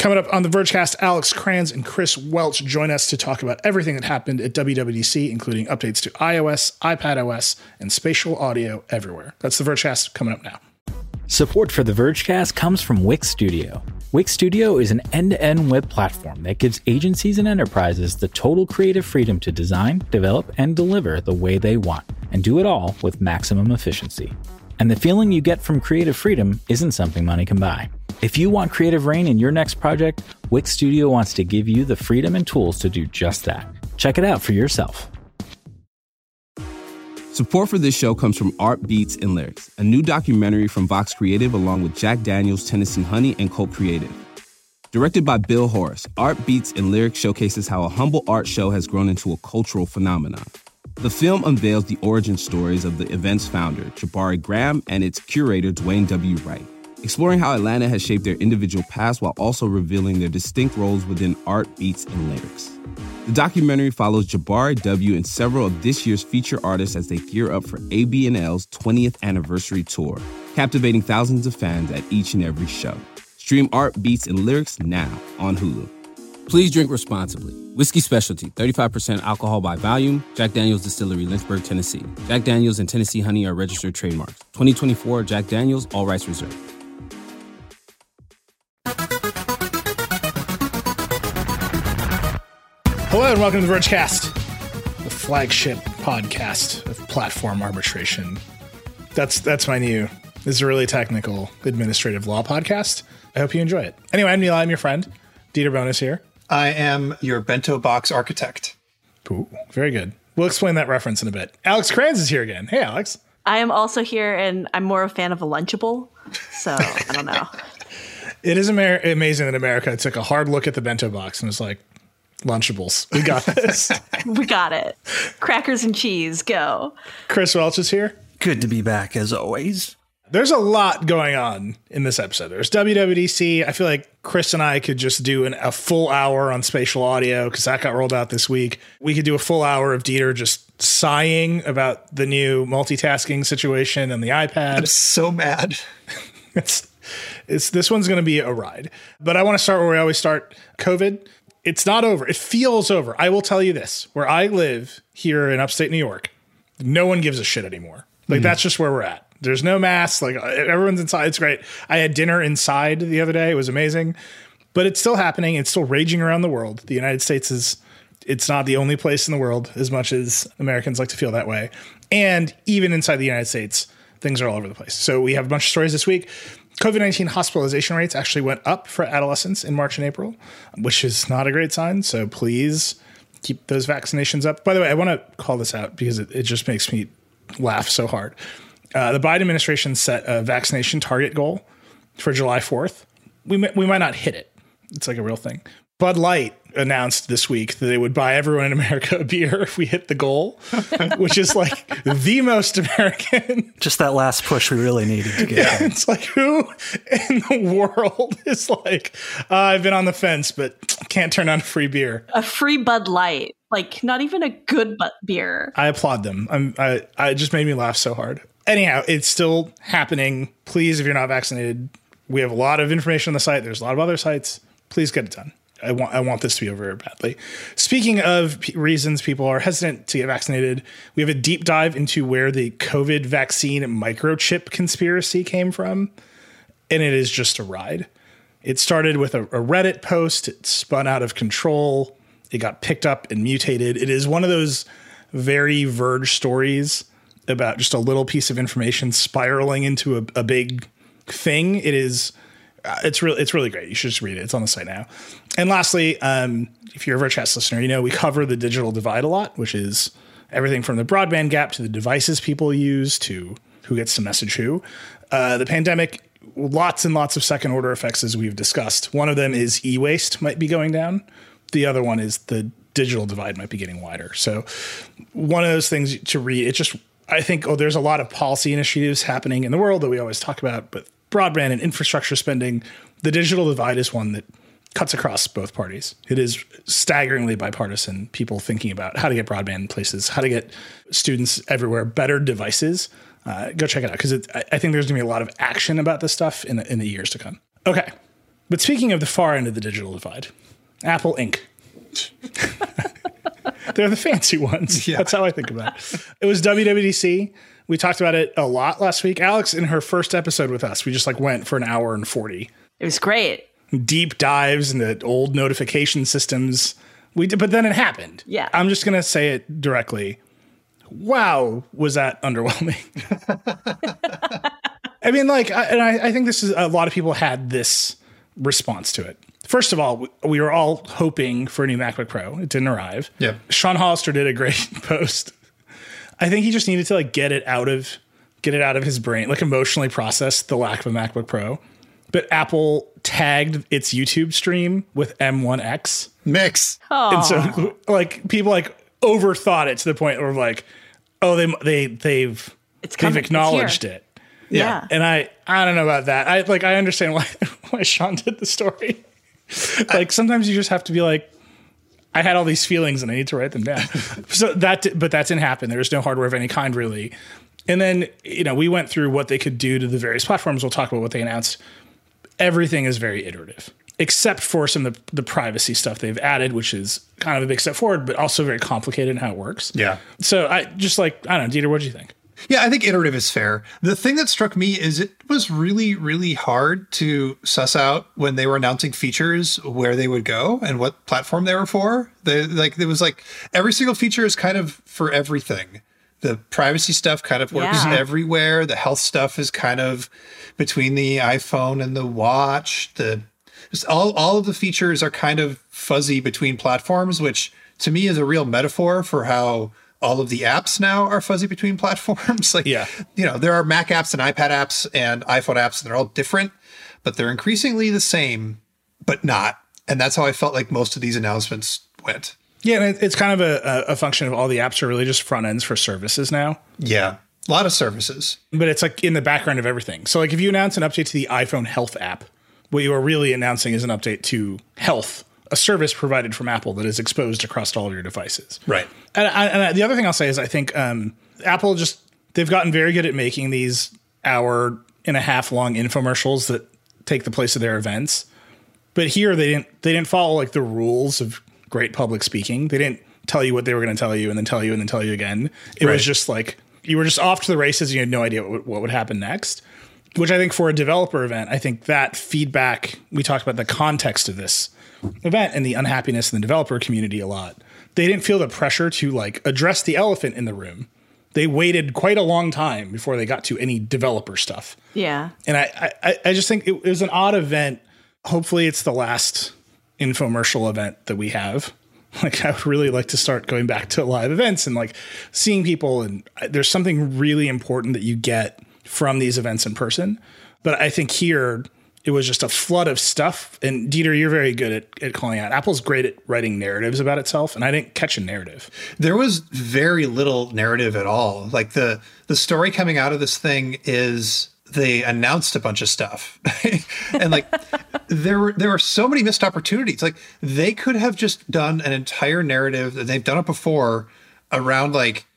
Coming up on the Vergecast, Alex Cranz and Chris Welch join us to talk about everything that happened at WWDC, including updates to iOS, iPadOS, and spatial audio everywhere. That's the Vergecast coming up now. Support for the Vergecast comes from Wix Studio. Wix Studio is an end-to-end web platform that gives agencies and enterprises the total creative freedom to design, develop, and deliver the way they want, and do it all with maximum efficiency. And the feeling you get from creative freedom isn't something money can buy. If you want creative reign in your next project, Wix Studio wants to give you the freedom and tools to do just that. Check it out for yourself. Support for this show comes from Art Beats and Lyrics, a new documentary from Vox Creative along with Jack Daniels, Tennessee Honey, and Cult Creative. Directed by Bill Horace, Art Beats and Lyrics showcases how a humble art show has grown into a cultural phenomenon. The film unveils the origin stories of the event's founder, Jabari Graham, and its curator, Dwayne W. Wright, exploring how Atlanta has shaped their individual paths while also revealing their distinct roles within art, beats, and lyrics. The documentary follows Jabari W. and several of this year's feature artists as they gear up for AB&L's 20th anniversary tour, captivating thousands of fans at each and every show. Stream Art, Beats, and Lyrics now on Hulu. Please drink responsibly. Whiskey Specialty, 35% alcohol by volume. Jack Daniels Distillery, Lynchburg, Tennessee. Jack Daniels and Tennessee Honey are registered trademarks. 2024 Jack Daniels, all rights reserved. Hello and welcome to the Vergecast, the flagship podcast of platform arbitration. That's my new, this is a really technical administrative law podcast. I hope you enjoy it. Anyway, I'm Neil, I'm your friend. Dieter Bonus here. I am your bento box architect. Ooh, very good. We'll explain that reference in a bit. Alex Cranz is here again. Hey, Alex. I am also here, and I'm more a fan of a Lunchable, so I don't know. It is amazing that America took a hard look at the bento box and was like, Lunchables, we got this. We got it. Crackers and cheese, go. Chris Welch is here. Good to be back, as always. There's a lot going on in this episode. There's WWDC. I feel like Chris and I could just do a full hour on spatial audio because that got rolled out this week. We could do a full hour of Dieter just sighing about the new multitasking situation and the iPad. I'm so mad. This one's going to be a ride. But I want to start where we always start. COVID, it's not over. It feels over. I will tell you this. Where I live here in upstate New York, no one gives a shit anymore. Like, that's just where we're at. There's no masks. Like, everyone's inside. It's great. I had dinner inside the other day. It was amazing. But it's still happening. It's still raging around the world. The United States it's not the only place in the world, as much as Americans like to feel that way. And even inside the United States, things are all over the place. So we have a bunch of stories this week. COVID-19 hospitalization rates actually went up for adolescents in March and April, which is not a great sign. So please keep those vaccinations up. By the way, I want to call this out because it just makes me laugh so hard. The Biden administration set a vaccination target goal for July 4th. We might not hit it. It's like a real thing. Bud Light announced this week that they would buy everyone in America a beer if we hit the goal, which is like the most American. Just that last push we really needed to get. Yeah, it's like, who in the world is like, I've been on the fence, but can't turn on free beer. A free Bud Light. Like, not even a good beer. I applaud them. I just made me laugh so hard. Anyhow, it's still happening. Please, if you're not vaccinated, we have a lot of information on the site. There's a lot of other sites. Please get it done. I want this to be over badly. Speaking of reasons people are hesitant to get vaccinated, we have a deep dive into where the COVID vaccine microchip conspiracy came from. And it is just a ride. It started with a Reddit post. It spun out of control. It got picked up and mutated. It is one of those very Verge stories about just a little piece of information spiraling into a big thing. It's really great. You should just read it. It's on the site now. And lastly, if you're a Vergecast listener, you know we cover the digital divide a lot, which is everything from the broadband gap to the devices people use to who gets to message who. The pandemic, lots and lots of second order effects, as we've discussed. One of them is e-waste might be going down. The other one is the digital divide might be getting wider. So one of those things to read, I think there's a lot of policy initiatives happening in the world that we always talk about, but broadband and infrastructure spending, the digital divide is one that cuts across both parties. It is staggeringly bipartisan, people thinking about how to get broadband in places, how to get students everywhere better devices. Go check it out because I think there's going to be a lot of action about this stuff in the years to come. Okay, But speaking of the far end of the digital divide, Apple Inc. They're the fancy ones. Yeah. That's how I think about it. It was WWDC. We talked about it a lot last week. Alex, in her first episode with us, we just went for an hour and 40. It was great. Deep dives into old notification systems. But then it happened. Yeah. I'm just going to say it directly. Wow, was that underwhelming? I mean, I think this is a lot of people had this response to it. First of all, we were all hoping for a new MacBook Pro. It didn't arrive. Yeah. Sean Hollister did a great post. I think he just needed to get it out of his brain, emotionally process the lack of a MacBook Pro. But Apple tagged its YouTube stream with M1X Mix. Oh. and so people overthought it to the point where they've acknowledged it. Yeah. And I don't know about that. I understand why Sean did the story. Sometimes you just have to be I had all these feelings and I need to write them down. But that didn't happen. There was no hardware of any kind really. And then, we went through what they could do to the various platforms. We'll talk about what they announced. Everything is very iterative, except for some of the privacy stuff they've added, which is kind of a big step forward, but also very complicated in how it works. Yeah. So I don't know, Dieter, what do you think? Yeah, I think iterative is fair. The thing that struck me is it was really, really hard to suss out when they were announcing features where they would go and what platform they were for. It was every single feature is kind of for everything. The privacy stuff kind of works everywhere. The health stuff is kind of between the iPhone and the watch. All of the features are kind of fuzzy between platforms, which to me is a real metaphor for how all of the apps now are fuzzy between platforms. There are Mac apps and iPad apps and iPhone apps, and they're all different, but they're increasingly the same, but not. And that's how I felt like most of these announcements went. Yeah, and it's kind of a function of all the apps are really just front ends for services now. Yeah, a lot of services. But it's in the background of everything. So if you announce an update to the iPhone Health app, what you are really announcing is an update to Health, a service provided from Apple that is exposed across all of your devices. Right. And the other thing I'll say is I think Apple they've gotten very good at making these hour-and-a-half long infomercials that take the place of their events. But here they didn't follow the rules of great public speaking. They didn't tell you what they were going to tell you and then tell you and then tell you again. It was just you were just off to the races and you had no idea what would happen next, which I think for a developer event, I think that feedback, we talked about the context of this event and the unhappiness in the developer community a lot. They didn't feel the pressure to address the elephant in the room. They waited quite a long time before they got to any developer stuff. Yeah. And I just think it was an odd event. Hopefully it's the last infomercial event that we have. I would really like to start going back to live events and seeing people. And there's something really important that you get from these events in person. But I think here it was just a flood of stuff. And Dieter, you're very good at calling out. Apple's great at writing narratives about itself. And I didn't catch a narrative. There was very little narrative at all. The story coming out of this thing is they announced a bunch of stuff and there were so many missed opportunities. They could have just done an entire narrative, that they've done it before, around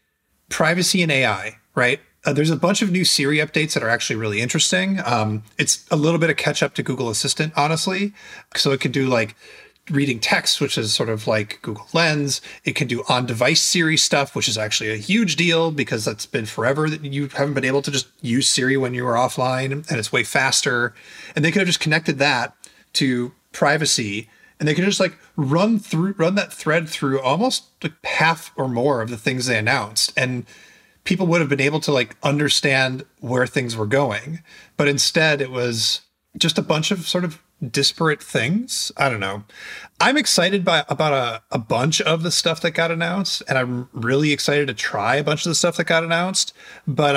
privacy and AI, right? There's a bunch of new Siri updates that are actually really interesting. It's a little bit of catch up to Google Assistant, honestly. So it could do reading text, which is sort of like Google Lens. It can do on-device Siri stuff, which is actually a huge deal because that's been forever that you haven't been able to just use Siri when you were offline, and it's way faster. And they could have just connected that to privacy, and they could just run that thread through almost half or more of the things they announced, and people would have been able to understand where things were going. But instead, it was just a bunch of sort of disparate things. I don't know. I'm excited about a bunch of the stuff that got announced, and I'm really excited to try a bunch of the stuff that got announced. But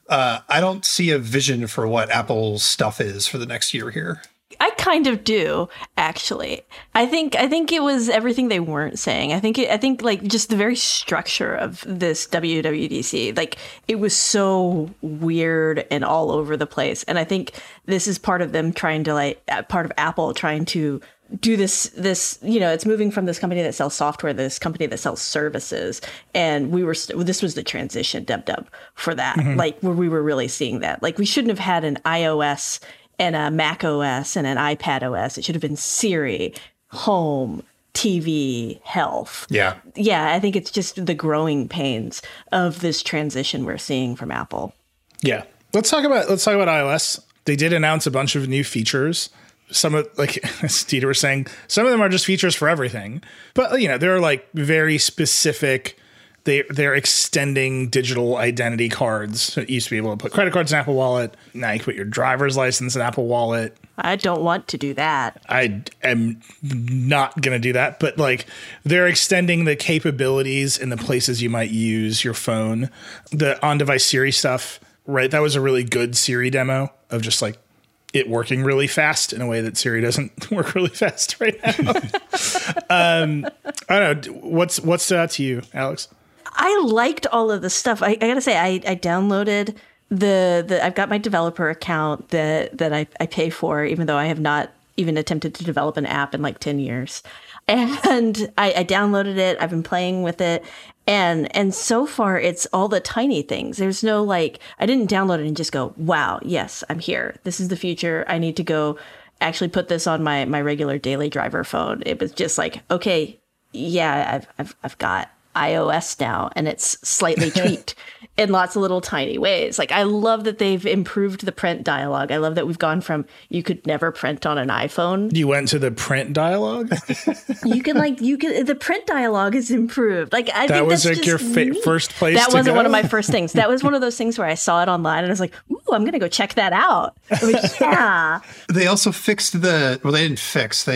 I don't see a vision for what Apple's stuff is for the next year here. I kind of do, actually. I think it was everything they weren't saying. I think just the very structure of this WWDC, it was so weird and all over the place. And I think this is part of them trying to part of Apple trying to do this, it's moving from this company that sells software to this company that sells services. And this was the transition, dub for that, where we were really seeing that. We shouldn't have had an iOS and a Mac OS and an iPad OS. It should have been Siri, Home, TV, Health. Yeah. Yeah, I think it's just the growing pains of this transition we're seeing from Apple. Yeah. Let's talk about iOS. They did announce a bunch of new features. Some of, like as Dieter was saying, some of them are just features for everything. But there are like very specific. They're extending digital identity cards. So you used to be able to put credit cards in Apple Wallet. Now you can put your driver's license in Apple Wallet. I don't want to do that. I am not going to do that. But like they're extending the capabilities in the places you might use your phone. The on-device Siri stuff, right? That was a really good Siri demo of just like it working really fast in a way that Siri doesn't work really fast right now. I don't know. What's stood out to you, Alex? I liked all of the stuff. I gotta say, I downloaded the I've got my developer account that I pay for, even though I have not even attempted to develop an app in like 10 years. And I downloaded it. I've been playing with it. And so far, it's all the tiny things. There's no like, I didn't download it and just go, wow, yes, I'm here. This is the future. I need to go actually put this on my regular daily driver phone. It was just like, okay, yeah, I've got iOS now, and it's slightly tweaked in lots of little tiny ways. Like, I love that they've improved the print dialogue. I love that we've gone from you could never print on an iPhone. You went to the print dialogue? you can the print dialogue is improved. Like, I that think was that's like just your first place. That wasn't go? one of my first things. That was one of those things where I saw it online and I was like, ooh, I'm going to go check that out. I was, yeah. They also fixed they didn't fix,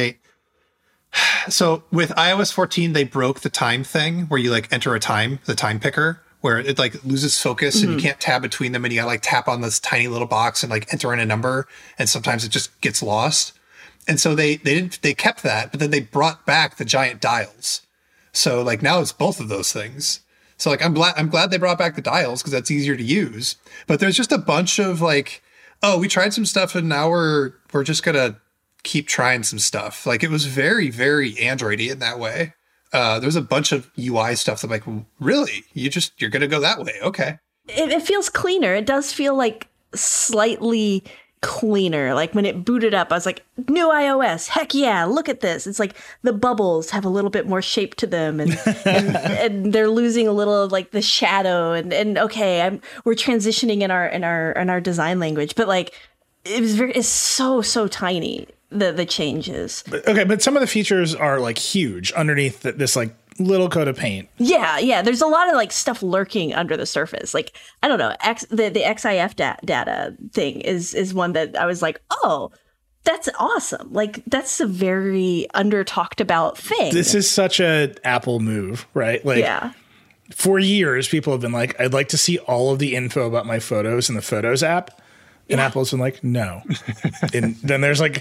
so with iOS 14, they broke the time thing where you like enter the time picker, where it like loses focus and you can't tab between them, and you gotta like tap on this tiny little box and like enter in a number, and sometimes it just gets lost. And so they kept that, but then they brought back the giant dials. So like now it's both of those things. So like I'm glad they brought back the dials because that's easier to use. But there's just a bunch of like, oh, we tried some stuff and now we're just gonna keep trying some stuff. Like it was very, very Android-y in that way. There's a bunch of UI stuff that I'm like, really? You're going to go that way. Okay. It feels cleaner. It does feel like slightly cleaner. Like when it booted up, I was like, new iOS. Heck yeah. Look at this. It's like the bubbles have a little bit more shape to them and and they're losing a little of like the shadow and okay, we're transitioning in our design language, but like it's so tiny. The changes. But some of the features are like huge underneath this like little coat of paint. Yeah. There's a lot of like stuff lurking under the surface. Like, I don't know, the XIF data thing is one that I was like, oh, that's awesome. Like, that's a very under talked about thing. This is such a Apple move, right? Like, yeah. For years, people have been like, I'd like to see all of the info about my photos in the Photos app. And Apple's been like, no. And then there's like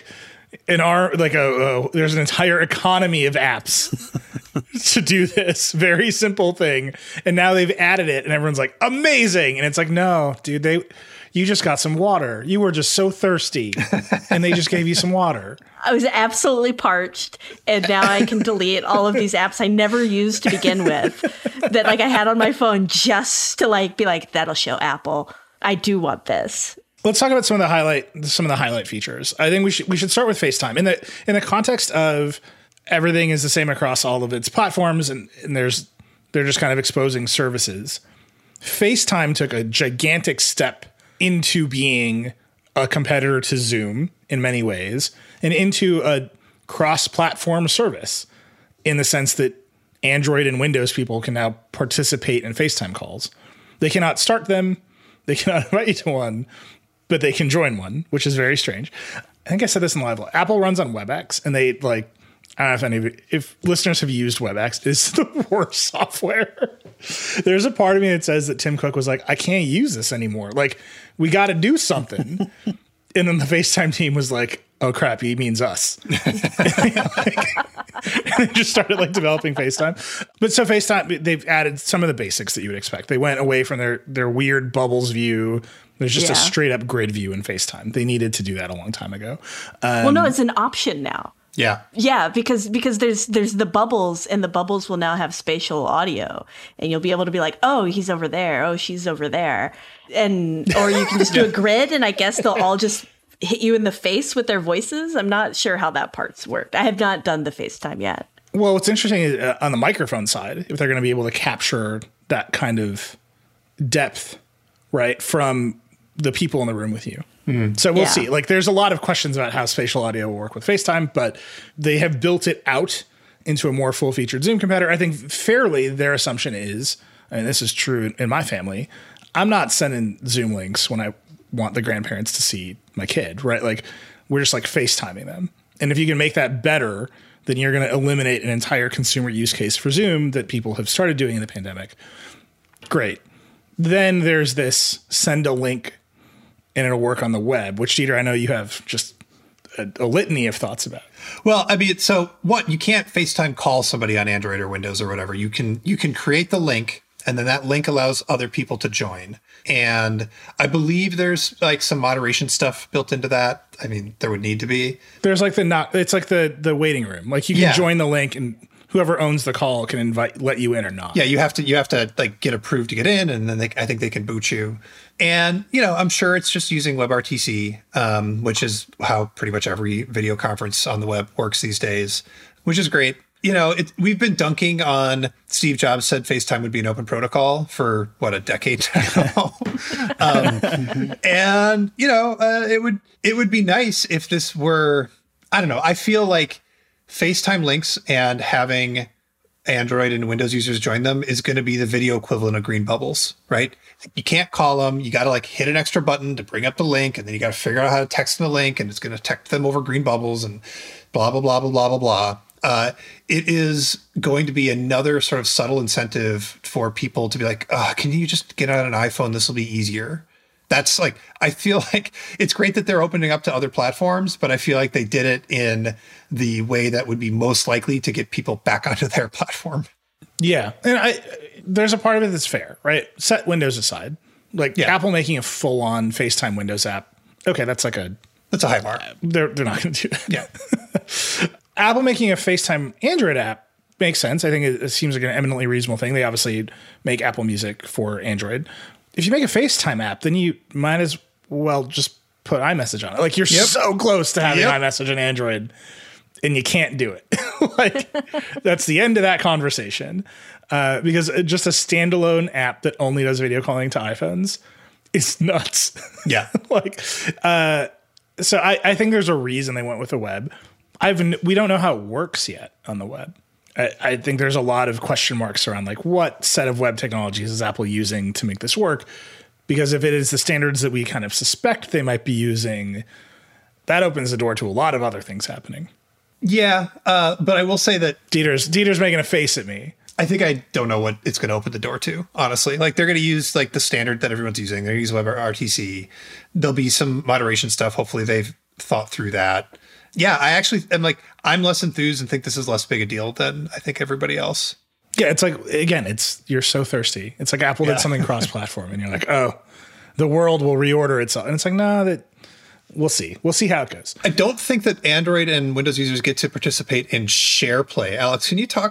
there's an entire economy of apps to do this very simple thing. And now they've added it and everyone's like, amazing. And it's like, no, dude, you just got some water. You were just so thirsty and they just gave you some water. I was absolutely parched. And now I can delete all of these apps I never used to begin with that like I had on my phone just to like be like, that'll show Apple. I do want this. Let's talk about some of the highlight features. I think we should start with FaceTime in the context of everything is the same across all of its platforms, and they're just kind of exposing services. FaceTime took a gigantic step into being a competitor to Zoom in many ways, and into a cross-platform service in the sense that Android and Windows people can now participate in FaceTime calls. They cannot start them. They cannot invite you to one. But they can join one, which is very strange. I think I said this in live. Apple runs on WebEx, and they like, I don't know if listeners have used WebEx, it's the worst software. There's a part of me that says that Tim Cook was like, I can't use this anymore. Like, we got to do something. And then the FaceTime team was like, oh crap, he means us. and they just started like developing FaceTime. But so FaceTime, they've added some of the basics that you would expect. They went away from their weird bubbles view. There's just a straight up grid view in FaceTime. They needed to do that a long time ago. Well, no, it's an option now. Yeah. Yeah, because there's the bubbles, and the bubbles will now have spatial audio, and you'll be able to be like, oh, he's over there. Oh, she's over there. Or you can just do a grid, and I guess they'll all just hit you in the face with their voices. I'm not sure how that part's worked. I have not done the FaceTime yet. Well, what's interesting is on the microphone side, if they're going to be able to capture that kind of depth, right, from the people in the room with you. So we'll see. Like, there's a lot of questions about how spatial audio will work with FaceTime, but they have built it out into a more full-featured Zoom competitor. I think fairly their assumption is, and this is true in my family, I'm not sending Zoom links when I want the grandparents to see my kid, right? Like, we're just like FaceTiming them. And if you can make that better, then you're going to eliminate an entire consumer use case for Zoom that people have started doing in the pandemic. Great. Then there's this send a link and it'll work on the web, which, Dieter, I know you have just a litany of thoughts about. Well, I mean, so what, you can't FaceTime call somebody on Android or Windows or whatever. You can create the link, and then that link allows other people to join. And I believe there's like some moderation stuff built into that. I mean, there would need to be. There's like it's like the waiting room. Like, you can join the link and whoever owns the call can let you in or not. Yeah, you have to like get approved to get in, and then I think they can boot you. And, I'm sure it's just using WebRTC, which is how pretty much every video conference on the web works these days, which is great. We've been dunking on Steve Jobs said FaceTime would be an open protocol for a decade now. And, it would be nice if this were, I don't know. I feel like FaceTime links and having Android and Windows users join them is going to be the video equivalent of green bubbles, right? You can't call them. You got to like hit an extra button to bring up the link, and then you got to figure out how to text them the link, and it's going to text them over green bubbles and blah, blah, blah, blah, blah, blah, blah. It is going to be another sort of subtle incentive for people to be like, can you just get on an iPhone? This will be easier. That's like, I feel like it's great that they're opening up to other platforms, but I feel like they did it in the way that would be most likely to get people back onto their platform. Yeah. And there's a part of it that's fair, right? Set Windows aside. Like, Apple making a full-on FaceTime Windows app. Okay, that's a high bar. They're not going to do that. Yeah. Apple making a FaceTime Android app makes sense. I think it seems like an eminently reasonable thing. They obviously make Apple Music for Android. If you make a FaceTime app, then you might as well just put iMessage on it. Like, you're so close to having iMessage on Android, and you can't do it. Like, that's the end of that conversation. Because just a standalone app that only does video calling to iPhones is nuts. Yeah. So I think there's a reason they went with the web. We don't know how it works yet on the web. I think there's a lot of question marks around like what set of web technologies is Apple using to make this work? Because if it is the standards that we kind of suspect they might be using, that opens the door to a lot of other things happening. Yeah, but I will say that Dieter's making a face at me. I think I don't know what it's going to open the door to, honestly. Like, they're going to use like the standard that everyone's using. They're going to use WebRTC. There'll be some moderation stuff. Hopefully they've thought through that. Yeah, I actually am like, I'm less enthused and think this is less big a deal than I think everybody else. Yeah, it's like, again, you're so thirsty. It's like Apple did something cross-platform and you're like, oh, the world will reorder itself. And it's like, no, we'll see. We'll see how it goes. I don't think that Android and Windows users get to participate in SharePlay. Alex, can you talk,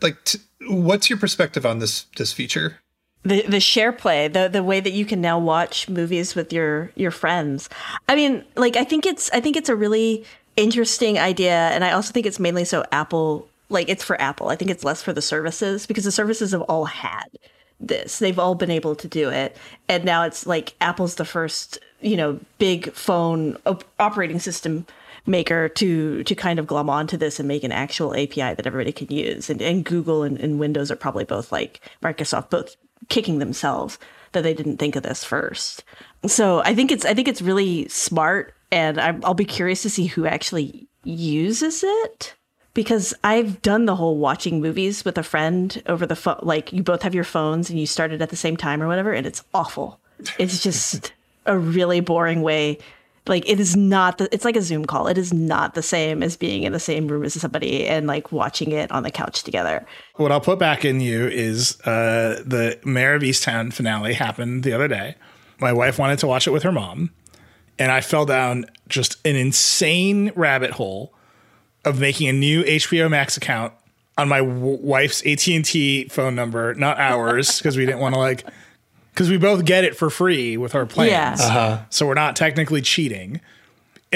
what's your perspective on this feature? The SharePlay, the way that you can now watch movies with your friends. I mean, like, I think it's a really interesting idea, and I also think it's mainly so Apple, like, it's for Apple. I think it's less for the services, because the services have all had this. They've all been able to do it, and now it's like Apple's the first, big phone operating system maker to kind of glom onto this and make an actual API that everybody can use. And Google and Windows are probably both, like Microsoft, both kicking themselves that they didn't think of this first. So I think it's really smart, and I'll be curious to see who actually uses it, because I've done the whole watching movies with a friend over the phone. Like, you both have your phones and you start it at the same time or whatever, and it's awful. It's just a really boring way. Like, it is not it's like a Zoom call. It is not the same as being in the same room as somebody and like watching it on the couch together. What I'll put back in you is the Mayor of Easttown finale happened the other day. My wife wanted to watch it with her mom, and I fell down just an insane rabbit hole of making a new HBO Max account on my wife's AT&T phone number, not ours, because we didn't want to because we both get it for free with our plans. Yeah. So we're not technically cheating.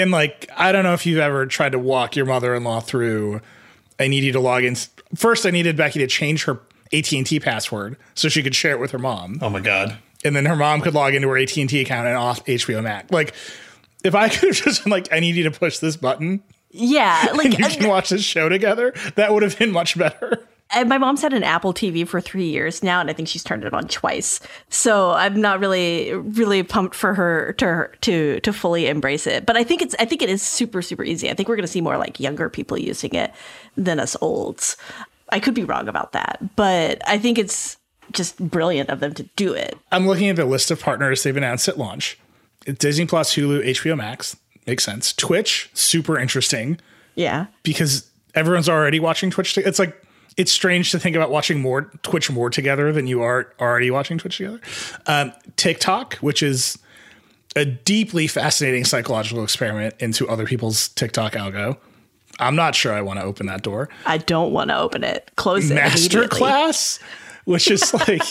And like, I don't know if you've ever tried to walk your mother-in-law through, I need you to log in. First, I needed Becky to change her AT&T password so she could share it with her mom. Oh my God. And then her mom could log into her AT&T account and off HBO Max. Like, if I could have just been like, I need you to push this button. Yeah. Like, And you can watch this show together, that would have been much better. and my mom's had an Apple TV for 3 years now, and I think she's turned it on twice. So I'm not really pumped for her to fully embrace it. But I think it is super, super easy. I think we're going to see more like younger people using it than us olds. I could be wrong about that, but I think it's just brilliant of them to do it. I'm looking at the list of partners they've announced at launch. It's Disney Plus, Hulu, HBO Max. Makes sense. Twitch, super interesting. Yeah. Because everyone's already watching Twitch. It's like, it's strange to think about watching Twitch more together than you are already watching Twitch together. TikTok, which is a deeply fascinating psychological experiment into other people's TikTok algo. I'm not sure I want to open that door. I don't want to open it. Close it immediately. Masterclass, which is like,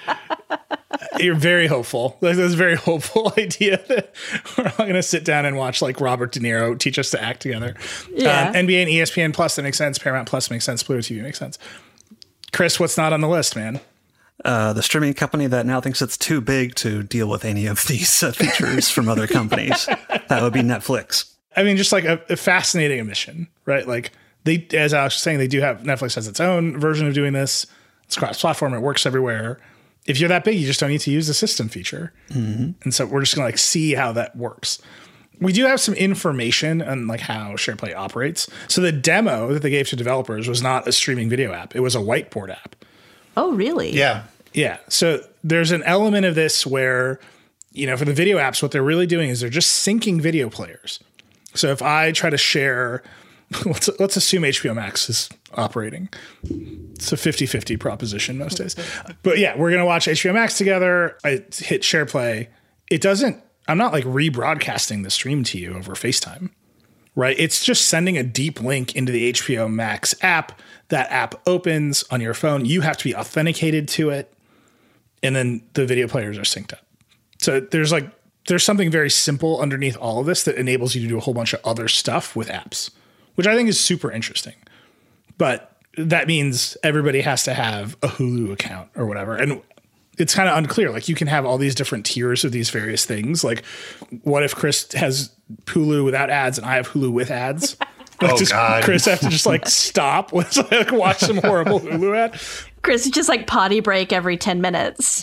you're very hopeful. Like, that's a very hopeful idea that we're all going to sit down and watch like Robert De Niro teach us to act together. Yeah. NBA and ESPN Plus, that makes sense. Paramount Plus makes sense. Pluto TV makes sense. Chris, what's not on the list, man? The streaming company that now thinks it's too big to deal with any of these features from other companies. That would be Netflix. I mean, just like a fascinating omission, right? Like they, as Alex was saying, they do have, Netflix has its own version of doing this. It's cross-platform. It works everywhere. If you're that big, you just don't need to use the system feature. Mm-hmm. And so we're just going to like see how that works. We do have some information on like how SharePlay operates. So the demo that they gave to developers was not a streaming video app. It was a whiteboard app. Oh, really? Yeah. Yeah. So there's an element of this where, you know, for the video apps, what they're really doing is they're just syncing video players. So if I try to share, let's assume HBO Max is operating. It's a 50-50 proposition most days. But yeah, we're going to watch HBO Max together. I hit share play. It doesn't, I'm not like rebroadcasting the stream to you over FaceTime, right? It's just sending a deep link into the HBO Max app. That app opens on your phone. You have to be authenticated to it. And then the video players are synced up. So there's something very simple underneath all of this that enables you to do a whole bunch of other stuff with apps, which I think is super interesting. But that means everybody has to have a Hulu account or whatever. And it's kind of unclear. Like, you can have all these different tiers of these various things. Like, what if Chris has Hulu without ads and I have Hulu with ads? Like, does God. Chris have to just like stop with like watch some horrible Hulu ad? Chris, just like potty break every 10 minutes.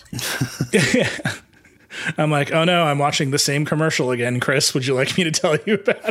I'm like, oh no, I'm watching the same commercial again. Chris, would you like me to tell you about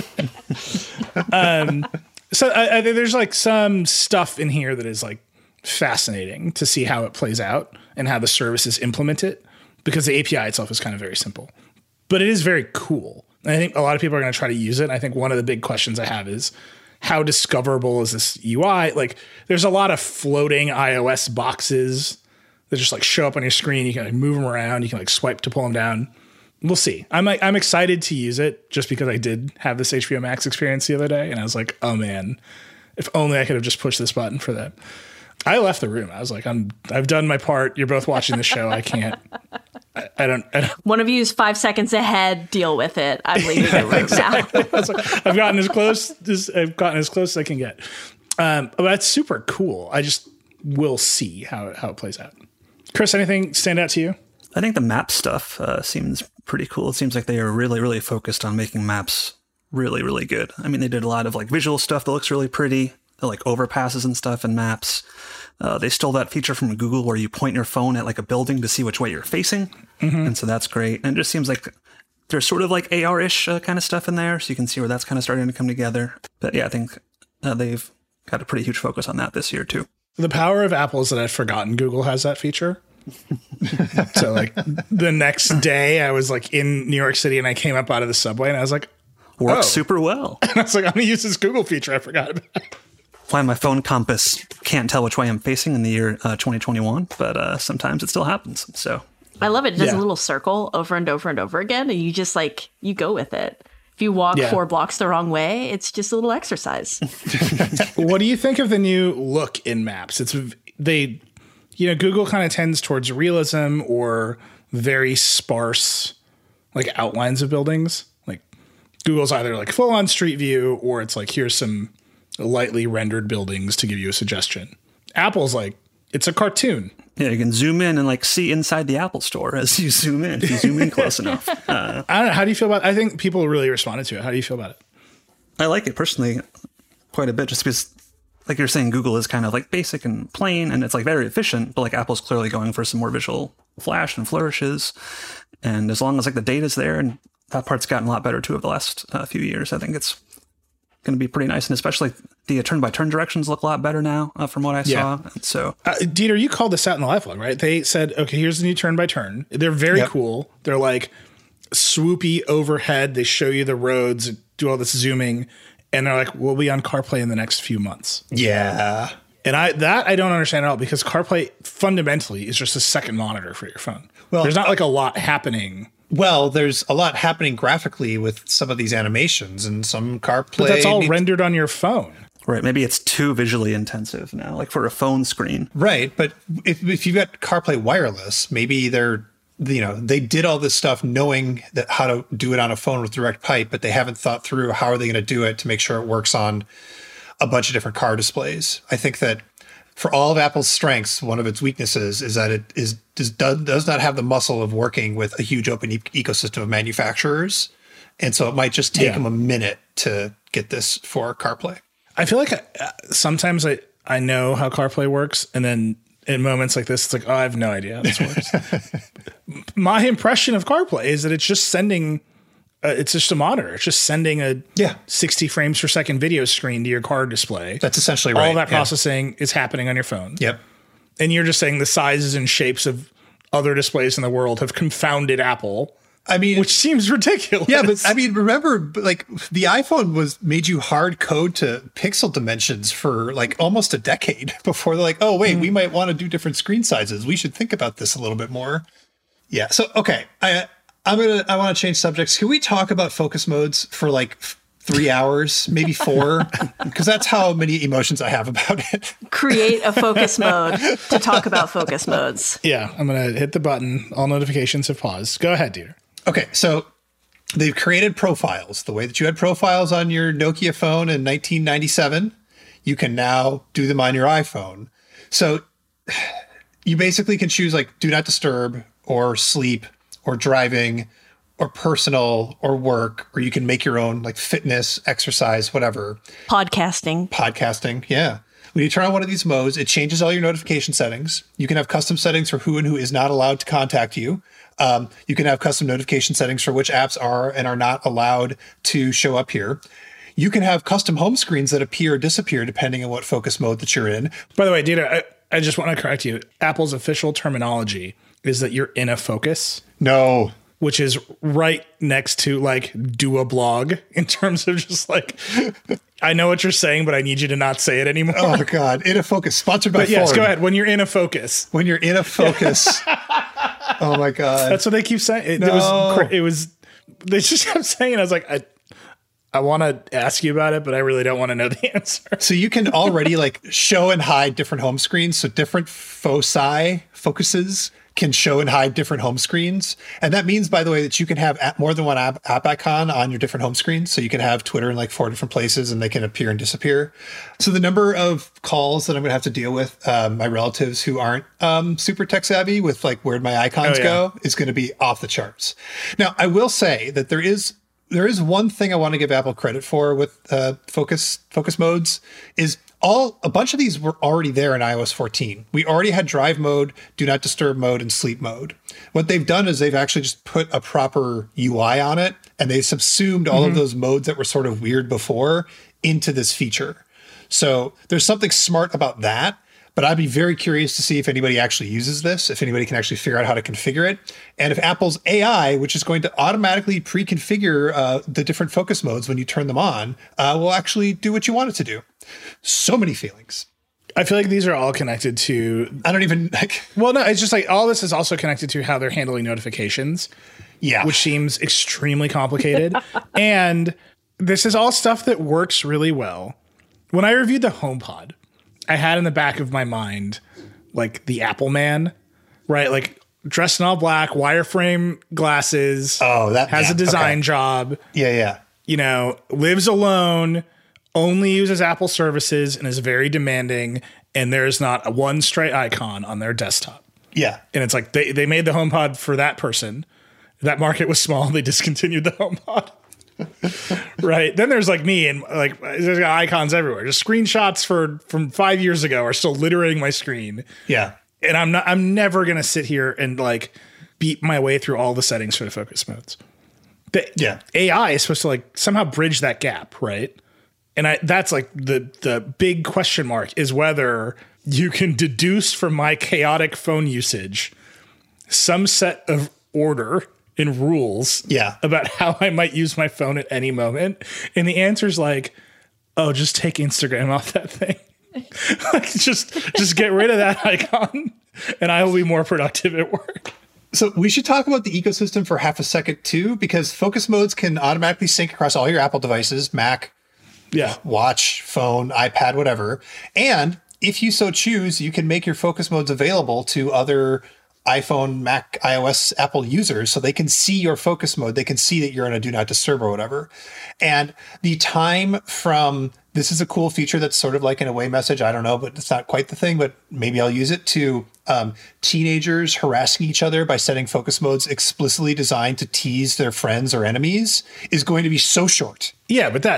it? So I think there's like some stuff in here that is like fascinating to see how it plays out and how the services implement it, because the API itself is kind of very simple, but it is very cool. And I think a lot of people are going to try to use it. I think one of the big questions I have is, how discoverable is this UI? Like, there's a lot of floating iOS boxes that just like show up on your screen. You can like move them around. You can like swipe to pull them down. We'll see. I'm excited to use it just because I did have this HBO Max experience the other day. And I was like, oh man, if only I could have just pushed this button for that. I left the room. I was like, I've done my part. You're both watching the show. I can't. I don't. One of you is 5 seconds ahead. Deal with it. I'm leaving the room now. I've gotten as close as I can get. But that's super cool. I just will see how it plays out. Chris, anything stand out to you? I think the map stuff seems pretty cool. It seems like they are really, really focused on making maps really, really good. I mean, they did a lot of like visual stuff that looks really pretty. They're like overpasses and stuff in maps. They stole that feature from Google where you point your phone at like a building to see which way you're facing. Mm-hmm. And so that's great. And it just seems like there's sort of like AR-ish kind of stuff in there. So you can see where that's kind of starting to come together. But yeah, I think they've got a pretty huge focus on that this year too. The power of Apple is that I've forgotten Google has that feature. So like the next day I was like in New York City and I came up out of the subway and I was like, works super well. And I was like, I'm going to use this Google feature. I forgot about it. Why my phone compass can't tell which way I'm facing in the year 2021, but sometimes it still happens. So I love it. It does a little circle over and over and over again, and you just like, you go with it. If you walk 4 blocks the wrong way, it's just a little exercise. What do you think of the new look in maps? Google kind of tends towards realism or very sparse like outlines of buildings. Like Google's either like full on Street View or it's like, here's some lightly rendered buildings to give you a suggestion. Apple's like, it's a cartoon. Yeah, you can zoom in and like see inside the Apple store as you zoom in, if you zoom in close enough. I don't know. How do you feel about it? I think people really responded to it. How do you feel about it? I like it personally quite a bit, just because, like you're saying, Google is kind of like basic and plain, and it's like very efficient, but like Apple's clearly going for some more visual flash and flourishes. And as long as like the data's there, and that part's gotten a lot better too over the last few years, I think it's going to be pretty nice. And especially the turn-by-turn directions look a lot better now from what I saw. And so, Dieter, you called this out in the live vlog, right? They said, okay, here's the new turn-by-turn. They're very cool. They're like swoopy overhead. They show you the roads, do all this zooming, and they're like, we'll be on CarPlay in the next few months. Yeah. And I don't understand at all, because CarPlay fundamentally is just a second monitor for your phone. Well, there's not like a lot happening. Well, there's a lot happening graphically with some of these animations and some CarPlay. But that's all rendered on your phone. Right. Maybe it's too visually intensive now, like for a phone screen. Right. But if you've got CarPlay wireless, maybe they did all this stuff knowing that how to do it on a phone with direct pipe, but they haven't thought through how are they going to do it to make sure it works on a bunch of different car displays. I think that for all of Apple's strengths, one of its weaknesses is that it does not have the muscle of working with a huge open ecosystem of manufacturers. And so it might just take them a minute to get this for CarPlay. I feel like sometimes I know how CarPlay works, and then in moments like this, it's like, oh, I have no idea how this works. My impression of CarPlay is that it's just sending, it's just a monitor. It's just sending a 60 frames per second video screen to your car display. That's essentially right. All that processing is happening on your phone. Yep. And you're just saying the sizes and shapes of other displays in the world have confounded Apple. I mean, which seems ridiculous. Yeah, but I mean, remember, like the iPhone made you hard code to pixel dimensions for like almost a decade before they're like, oh wait, we might want to do different screen sizes. We should think about this a little bit more. Yeah. So okay, I want to change subjects. Can we talk about focus modes for like 3 hours, maybe 4? Because that's how many emotions I have about it. Create a focus mode to talk about focus modes. Yeah, I'm gonna hit the button. All notifications have paused. Go ahead, Dieter. Okay, so they've created profiles. The way that you had profiles on your Nokia phone in 1997, you can now do them on your iPhone. So you basically can choose like do not disturb or sleep or driving or personal or work, or you can make your own like fitness, exercise, whatever. Podcasting, yeah. When you turn on one of these modes, it changes all your notification settings. You can have custom settings for who and who is not allowed to contact you. You can have custom notification settings for which apps are and are not allowed to show up here. You can have custom home screens that appear or disappear depending on what focus mode that you're in. By the way, Dieter, I just want to correct you. Apple's official terminology is that you're in a focus. No. Which is right next to like do a blog in terms of just like, I know what you're saying, but I need you to not say it anymore. Oh God. In a focus, sponsored by Ford. Yes, go ahead. When you're in a focus. When you're in a focus. Oh my God. That's what they keep saying. It was, they just kept saying it. I was like, I want to ask you about it, but I really don't want to know the answer. So you can already like show and hide different home screens. So different focuses can show and hide different home screens. And that means, by the way, that you can have more than one app icon on your different home screens. So you can have Twitter in like 4 different places and they can appear and disappear. So the number of calls that I'm going to have to deal with my relatives who aren't super tech savvy with like where'd my icons go is going to be off the charts. Now, I will say that there is one thing I want to give Apple credit for with focus modes is a bunch of these were already there in iOS 14. We already had drive mode, do not disturb mode, and sleep mode. What they've done is they've actually just put a proper UI on it, and they subsumed all of those modes that were sort of weird before into this feature. So there's something smart about that. But I'd be very curious to see if anybody actually uses this, if anybody can actually figure out how to configure it. And if Apple's AI, which is going to automatically pre-configure the different focus modes when you turn them on, will actually do what you want it to do. So many feelings. I feel like these are all connected to... I don't even... like. Well, no, it's just like all this is also connected to how they're handling notifications. Yeah. Which seems extremely complicated. And this is all stuff that works really well. When I reviewed the HomePod, I had in the back of my mind, like the Apple man, right? Like dressed in all black, wireframe glasses. Oh, that has a design job. Yeah. lives alone, only uses Apple services, and is very demanding, and there's not one stray icon on their desktop. Yeah. And it's like they made the HomePod for that person. That market was small. They discontinued the HomePod. Right. Then there's like me, and like there's got icons everywhere. Just screenshots from 5 years ago are still littering my screen. Yeah. And I'm never going to sit here and like beat my way through all the settings for the focus modes. The AI is supposed to like somehow bridge that gap, right? And that's like the big question mark is whether you can deduce from my chaotic phone usage some set of order and rules about how I might use my phone at any moment. And the answer is like, oh, just take Instagram off that thing. Like just get rid of that icon and I will be more productive at work. So we should talk about the ecosystem for half a second too, because focus modes can automatically sync across all your Apple devices, Mac, watch, phone, iPad, whatever. And if you so choose, you can make your focus modes available to other iPhone, Mac, iOS, Apple users so they can see your focus mode. They can see that you're in a do not disturb or whatever. And the time from this is a cool feature that's sort of like an away message. I don't know, but it's not quite the thing, but maybe I'll use it to teenagers harassing each other by setting focus modes explicitly designed to tease their friends or enemies is going to be so short. Yeah, but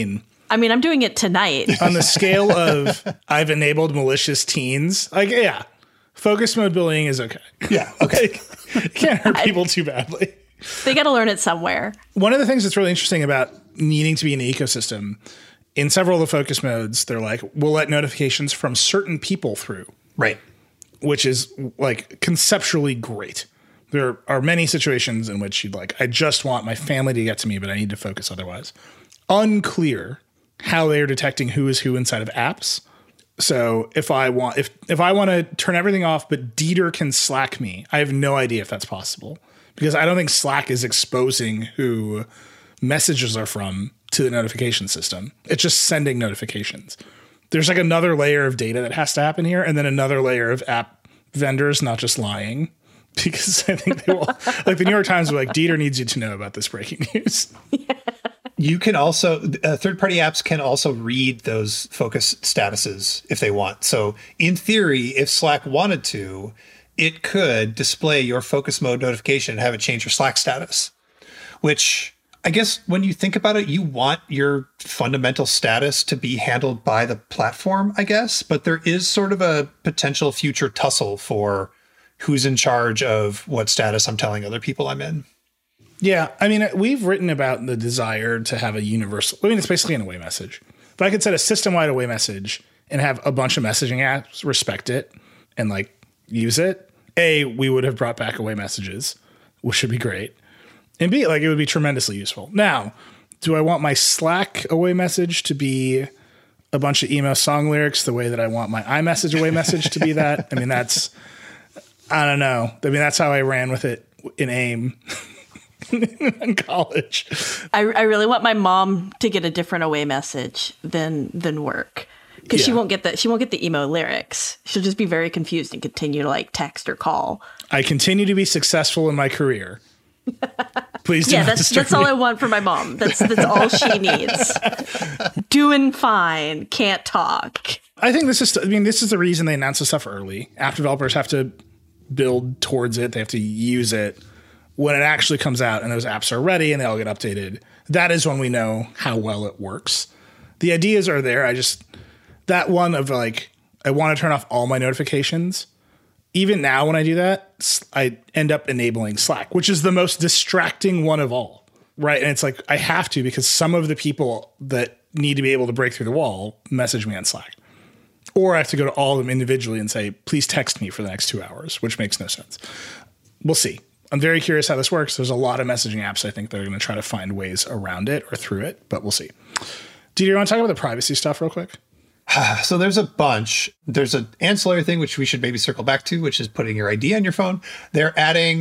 I'm doing it tonight. On the scale of I've enabled malicious teens, like, yeah, focus mode bullying is okay. Yeah, okay. It can't hurt people too badly. They got to learn it somewhere. One of the things that's really interesting about needing to be in the ecosystem, in several of the focus modes, they're like, we'll let notifications from certain people through. Right. Which is like conceptually great. There are many situations in which you'd like, I just want my family to get to me, but I need to focus otherwise. Unclear how they are detecting who is who inside of apps. So if I want to turn everything off, but Dieter can Slack me, I have no idea if that's possible because I don't think Slack is exposing who messages are from to the notification system. It's just sending notifications. There's like another layer of data that has to happen here, and then another layer of app vendors not just lying, because I think they will. Like the New York Times were like, Dieter needs you to know about this breaking news. Yeah. You can also, third-party apps can also read those focus statuses if they want. So in theory, if Slack wanted to, it could display your focus mode notification and have it change your Slack status, which I guess when you think about it, you want your fundamental status to be handled by the platform, I guess. But there is sort of a potential future tussle for who's in charge of what status I'm telling other people I'm in. Yeah, I mean, we've written about the desire to have a universal, it's basically an away message. But I could set a system-wide away message and have a bunch of messaging apps respect it and like use it. A, we would have brought back away messages, which should be great. And B, like it would be tremendously useful. Now, do I want my Slack away message to be a bunch of emo song lyrics the way that I want my iMessage away message to be that? I mean, I don't know. I mean, that's how I ran with it in AIM. In college. I really want my mom to get a different away message than work. Because she won't get the emo lyrics. She'll just be very confused and continue to like text or call. I continue to be successful in my career. Please do not disturb that's all I want for my mom. That's all she needs. Doing fine, can't talk. I think this is the reason they announce this stuff early. App developers have to build towards it. They have to use it. When it actually comes out and those apps are ready and they all get updated, that is when we know how well it works. The ideas are there. That one of like, I want to turn off all my notifications. Even now when I do that, I end up enabling Slack, which is the most distracting one of all, right? And it's like, I have to because some of the people that need to be able to break through the wall message me on Slack. Or I have to go to all of them individually and say, please text me for the next 2 hours, which makes no sense. We'll see. I'm very curious how this works. There's a lot of messaging apps I think they're going to try to find ways around it or through it, but we'll see. Do you want to talk about the privacy stuff real quick? So there's a bunch. There's an ancillary thing, which we should maybe circle back to, which is putting your ID on your phone. They're adding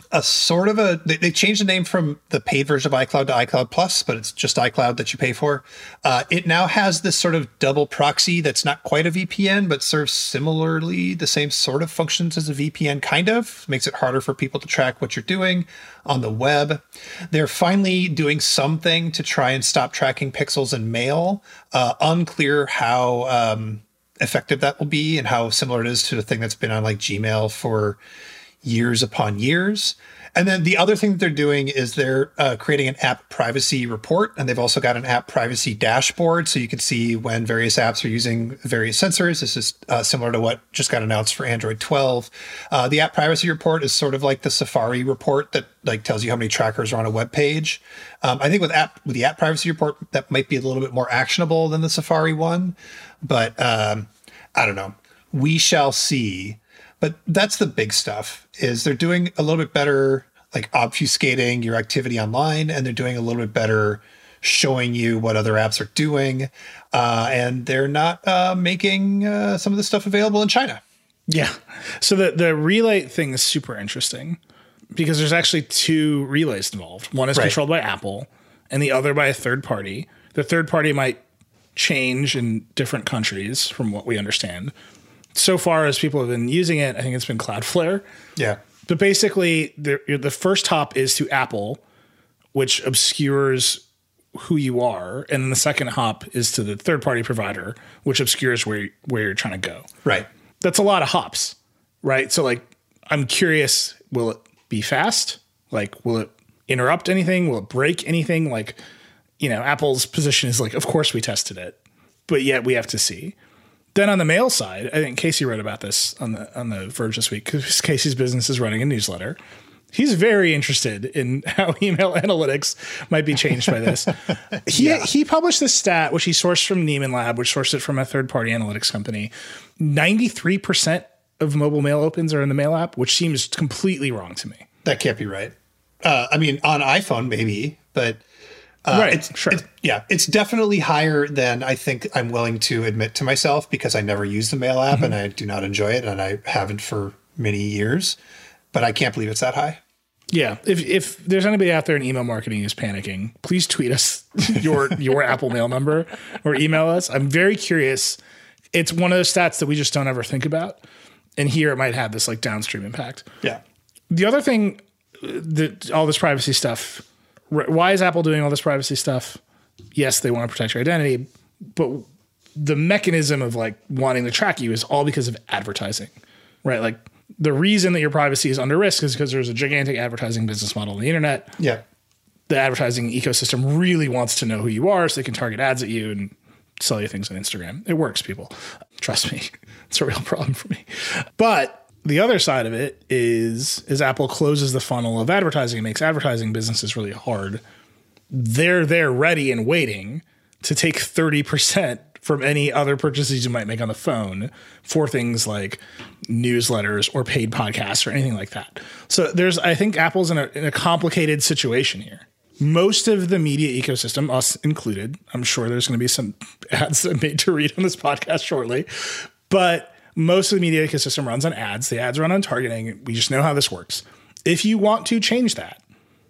a sort of they changed the name from the paid version of iCloud to iCloud Plus, but it's just iCloud that you pay for. It now has this sort of double proxy that's not quite a VPN, but serves similarly the same sort of functions as a VPN, kind of. Makes it harder for people to track what you're doing on the web. They're finally doing something to try and stop tracking pixels in mail. Unclear how effective that will be and how similar it is to the thing that's been on like Gmail for years upon years. And then the other thing that they're doing is they're creating an app privacy report, and they've also got an app privacy dashboard, so you can see when various apps are using various sensors. This is similar to what just got announced for Android 12. The app privacy report is sort of like the Safari report that like tells you how many trackers are on a web page. I think with the app privacy report, that might be a little bit more actionable than the Safari one, but I don't know. We shall see. But that's the big stuff, is they're doing a little bit better, like obfuscating your activity online, and they're doing a little bit better showing you what other apps are doing. And they're not making some of the stuff available in China. Yeah. So the relay thing is super interesting because there's actually two relays involved. One is controlled by Apple and the other by a third party. The third party might change in different countries from what we understand. So far as people have been using it, I think it's been Cloudflare. Yeah. But basically, the first hop is to Apple, which obscures who you are. And then the second hop is to the third-party provider, which obscures where you're trying to go. Right. That's a lot of hops, right? So, like, I'm curious, will it be fast? Like, will it interrupt anything? Will it break anything? Like, you know, Apple's position is like, of course we tested it, but yet we have to see. Then on the mail side, I think Casey wrote about this on the Verge this week because Casey's business is running a newsletter. He's very interested in how email analytics might be changed by this. He published this stat, which he sourced from Neiman Lab, which sourced it from a third-party analytics company. 93% of mobile mail opens are in the mail app, which seems completely wrong to me. That can't be right. I mean, on iPhone maybe, but... It's definitely higher than I think I'm willing to admit to myself because I never use the mail app and I do not enjoy it and I haven't for many years, but I can't believe it's that high. Yeah. If there's anybody out there in email marketing who's panicking, please tweet us your Apple Mail number or email us. I'm very curious. It's one of those stats that we just don't ever think about. And here it might have this like downstream impact. Yeah. The other thing that all this privacy stuff, why is Apple doing all this privacy stuff? Yes, they want to protect your identity, but the mechanism of like wanting to track you is all because of advertising, right? Like the reason that your privacy is under risk is because there's a gigantic advertising business model on the internet. Yeah. The advertising ecosystem really wants to know who you are so they can target ads at you and sell you things on Instagram. It works, people. Trust me. It's a real problem for me. But the other side of it is Apple closes the funnel of advertising and makes advertising businesses really hard. They're there ready and waiting to take 30% from any other purchases you might make on the phone for things like newsletters or paid podcasts or anything like that. So I think Apple's in a complicated situation here. Most of the media ecosystem, us included, I'm sure there's going to be some ads made to read on this podcast shortly, but most of the media ecosystem runs on ads. The ads run on targeting. We just know how this works. If you want to change that,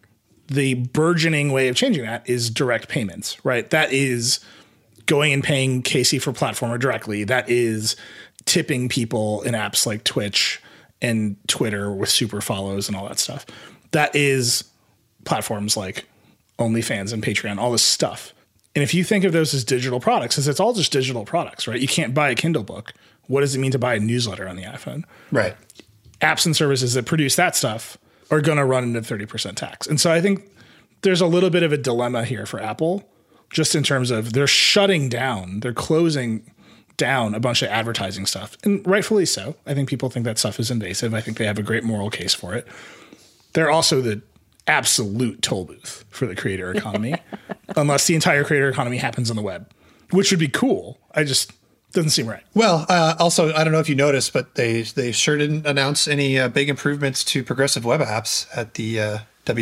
the burgeoning way of changing that is direct payments, right? That is going and paying Casey for Platformer directly. That is tipping people in apps like Twitch and Twitter with super follows and all that stuff. That is platforms like OnlyFans and Patreon, all this stuff. And if you think of those as digital products, because it's all just digital products, right? You can't buy a Kindle book. What does it mean to buy a newsletter on the iPhone? Right. Apps and services that produce that stuff are going to run into 30% tax. And so I think there's a little bit of a dilemma here for Apple, just in terms of they're shutting down, they're closing down a bunch of advertising stuff. And rightfully so. I think people think that stuff is invasive. I think they have a great moral case for it. They're also the absolute toll booth for the creator economy, unless the entire creator economy happens on the web, which would be cool. Doesn't seem right. Well, also, I don't know if you noticed, but they sure didn't announce any big improvements to progressive web apps at the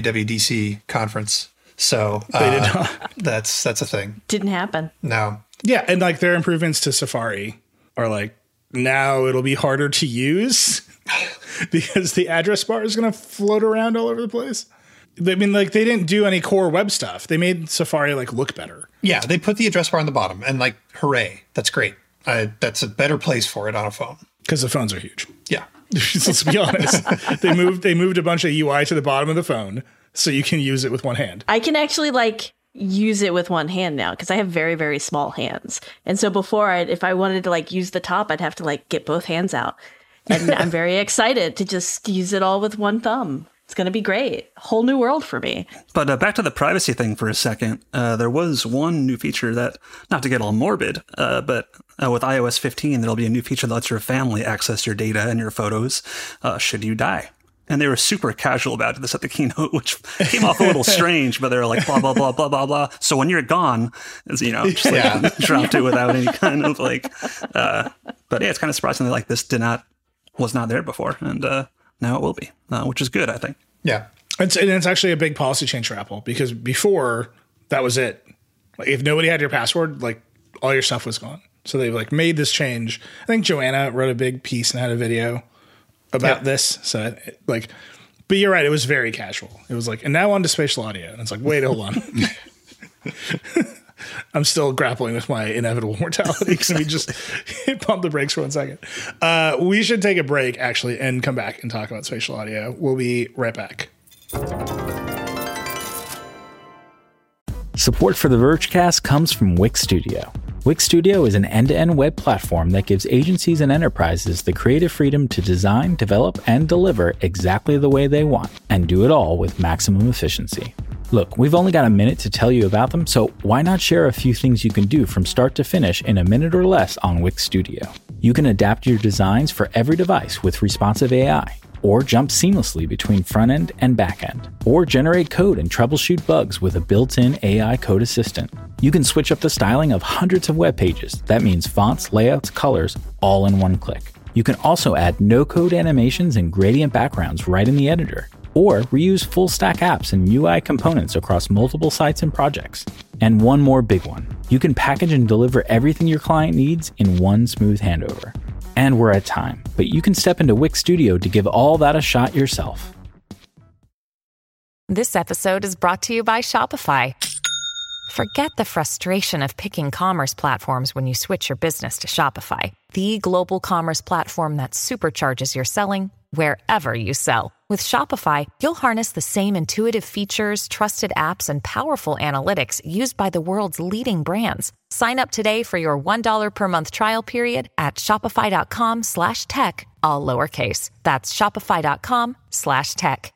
WWDC conference. So they did not. That's a thing. Didn't happen. No. Yeah, and like their improvements to Safari are like now it'll be harder to use. because the address bar is going to float around all over the place. I mean, like, they didn't do any core web stuff. They made Safari like look better. Yeah, they put the address bar on the bottom, and like, hooray, that's great. That's a better place for it on a phone. Because the phones are huge. Yeah. Let's be honest. They moved a bunch of UI to the bottom of the phone so you can use it with one hand. I can actually like use it with one hand now because I have very, very small hands. And so before, if I wanted to like use the top, I'd have to like get both hands out. And I'm very excited to just use it all with one thumb. It's going to be great. Whole new world for me. But back to the privacy thing for a second. There was one new feature that, not to get all morbid, but with iOS 15, there'll be a new feature that lets your family access your data and your photos should you die. And they were super casual about this at the keynote, which came off a little strange, but they were like, blah, blah, blah, blah, blah, blah. So when you're gone, you know, just like dropped it without any kind of like, but yeah, it's kind of surprising that like this was not there before. And now it will be, which is good, I think. Yeah. It's actually a big policy change for Apple because before that was it. Like if nobody had your password, like all your stuff was gone. So they've like made this change. I think Joanna wrote a big piece and had a video about this. So like, but you're right. It was very casual. It was like, and now on to spatial audio. And it's like, wait, hold on. I'm still grappling with my inevitable mortality. Can we just pump the brakes for 1 second? We should take a break actually and come back and talk about spatial audio. We'll be right back. Support for the Vergecast comes from Wix Studio. Wix Studio is an end-to-end web platform that gives agencies and enterprises the creative freedom to design, develop, and deliver exactly the way they want, and do it all with maximum efficiency. Look, we've only got a minute to tell you about them, so why not share a few things you can do from start to finish in a minute or less on Wix Studio? You can adapt your designs for every device with responsive AI, or jump seamlessly between front-end and back-end, or generate code and troubleshoot bugs with a built-in AI code assistant. You can switch up the styling of hundreds of web pages. That means fonts, layouts, colors, all in one click. You can also add no-code animations and gradient backgrounds right in the editor, or reuse full-stack apps and UI components across multiple sites and projects. And one more big one. You can package and deliver everything your client needs in one smooth handover. And we're at time, but you can step into Wix Studio to give all that a shot yourself. This episode is brought to you by Shopify. Forget the frustration of picking commerce platforms when you switch your business to Shopify, the global commerce platform that supercharges your selling wherever you sell. With Shopify, you'll harness the same intuitive features, trusted apps, and powerful analytics used by the world's leading brands. Sign up today for your $1 per month trial period at shopify.com/tech, all lowercase. That's shopify.com/tech.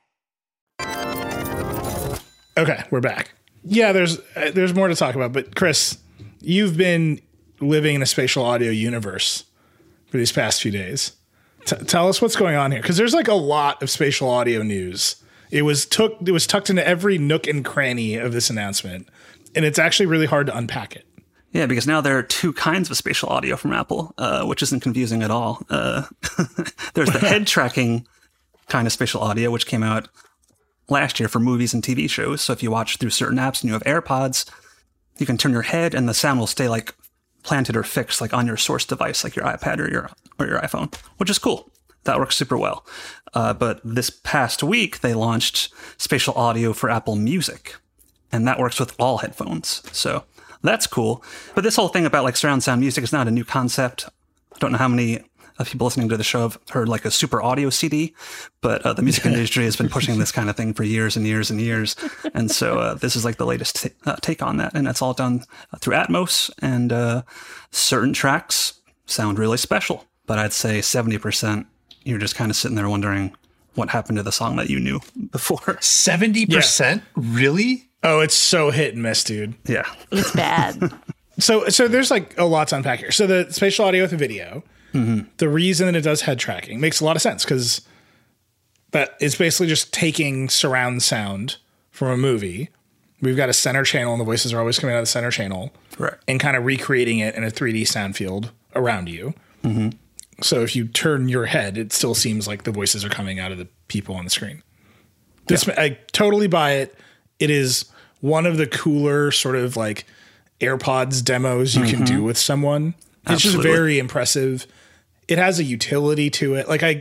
Okay, we're back. Yeah, there's more to talk about, but Chris, you've been living in a spatial audio universe for these past few days. Tell us what's going on here, because there's like a lot of spatial audio news. It was tucked into every nook and cranny of this announcement, and it's actually really hard to unpack it. Yeah, because now there are two kinds of spatial audio from Apple, which isn't confusing at all. There's the head tracking kind of spatial audio, which came out last year for movies and TV shows. So if you watch through certain apps and you have AirPods, you can turn your head and the sound will stay like planted or fixed like on your source device, like your iPad or your iPhone, which is cool. That works super well. But this past week, they launched spatial audio for Apple Music, and that works with all headphones. So that's cool. But this whole thing about like surround sound music is not a new concept. I don't know how many of people listening to the show have heard like a super audio CD, but the music industry has been pushing this kind of thing for years and years and years. And so this is like the latest take on that. And it's all done through Atmos, and certain tracks sound really special. But I'd say 70%, you're just kind of sitting there wondering what happened to the song that you knew before. 70%? Yeah. Really? Oh, it's so hit and miss, dude. Yeah. It's bad. So there's like a lot to unpack here. So the spatial audio with the video, the reason that it does head tracking makes a lot of sense, because that it's basically just taking surround sound from a movie. We've got a center channel and the voices are always coming out of the center channel, right, and kind of recreating it in a 3D sound field around you. Mm-hmm. So if you turn your head, it still seems like the voices are coming out of the people on the screen. This, yeah. I totally buy it. It is one of the cooler sort of like AirPods demos you can do with someone. It's Absolutely. Just very impressive. It has a utility to it. Like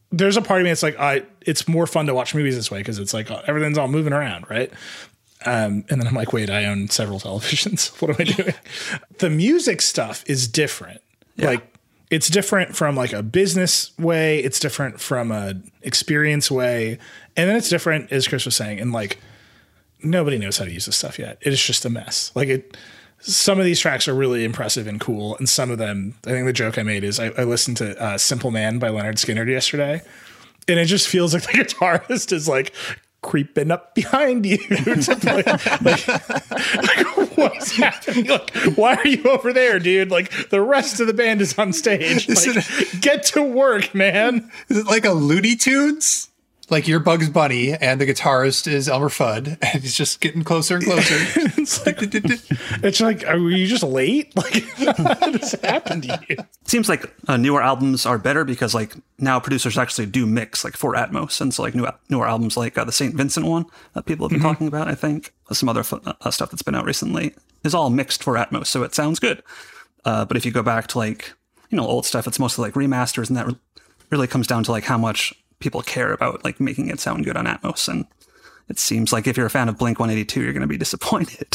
there's a part of me that's like, it's more fun to watch movies this way because it's like everything's all moving around, right? And then I'm like, wait, I own several televisions. What am I doing? The music stuff is different. Yeah. Like, it's different from like a business way. It's different from a experience way. And then it's different, as Chris was saying, and like nobody knows how to use this stuff yet. It is just a mess. Like some of these tracks are really impressive and cool. And some of them, I think the joke I made is I listened to Simple Man by Leonard Skinner yesterday. And it just feels like the guitarist is like creeping up behind you to play. like what's happening? Like, why are you over there, dude? Like the rest of the band is on stage. Like, get to work, man. Is it like a Looney Tunes? Like you're Bugs Bunny and the guitarist is Elmer Fudd and he's just getting closer and closer. It's like, are you just late? Like, what has happened to you? Seems like newer albums are better because like now producers actually do mix like for Atmos. And so like newer albums like the St. Vincent one that people have been talking about, I think, some other stuff that's been out recently is all mixed for Atmos. So it sounds good. But if you go back to like, old stuff, it's mostly like remasters, and that really comes down to like how much people care about like making it sound good on Atmos. And it seems like if you're a fan of Blink-182, you're going to be disappointed.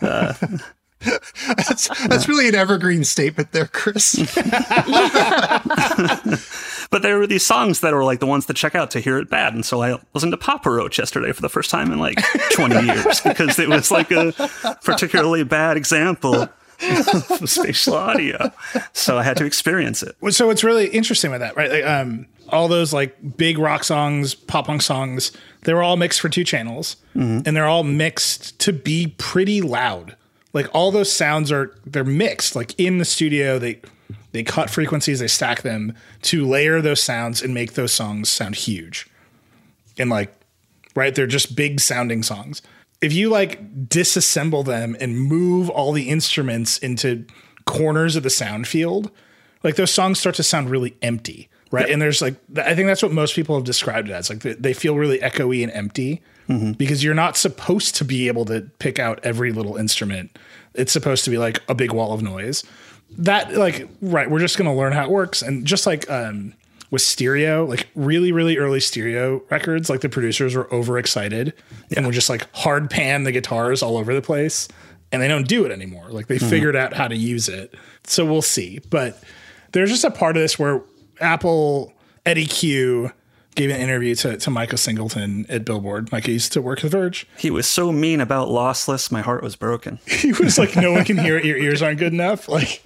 That's really an evergreen statement there, Chris. But there were these songs that were like the ones to check out to hear it bad. And so I listened to Papa Roach yesterday for the first time in like 20 years because it was like a particularly bad example of spatial audio. So I had to experience it. So it's really interesting with that, right? Like, all those like big rock songs, pop punk songs, they were all mixed for 2 channels, and they're all mixed to be pretty loud. Like all those sounds they're mixed. Like in the studio, they cut frequencies, they stack them to layer those sounds and make those songs sound huge. And like, right, they're just big sounding songs. If you like disassemble them and move all the instruments into corners of the sound field, like those songs start to sound really empty. Right. Yeah. And there's like, I think that's what most people have described it as. Like they feel really echoey and empty because you're not supposed to be able to pick out every little instrument. It's supposed to be like a big wall of noise that like, right. We're just going to learn how it works. And just like with stereo, like really, really early stereo records, like the producers were overexcited and would just like hard pan the guitars all over the place. And they don't do it anymore. Like they figured out how to use it. So we'll see. But there's just a part of this where Apple, Eddie Q gave an interview to Micah Singleton at Billboard. Micah used to work at The Verge. He was so mean about lossless, my heart was broken. He was like, no one can hear it, your ears aren't good enough. Like,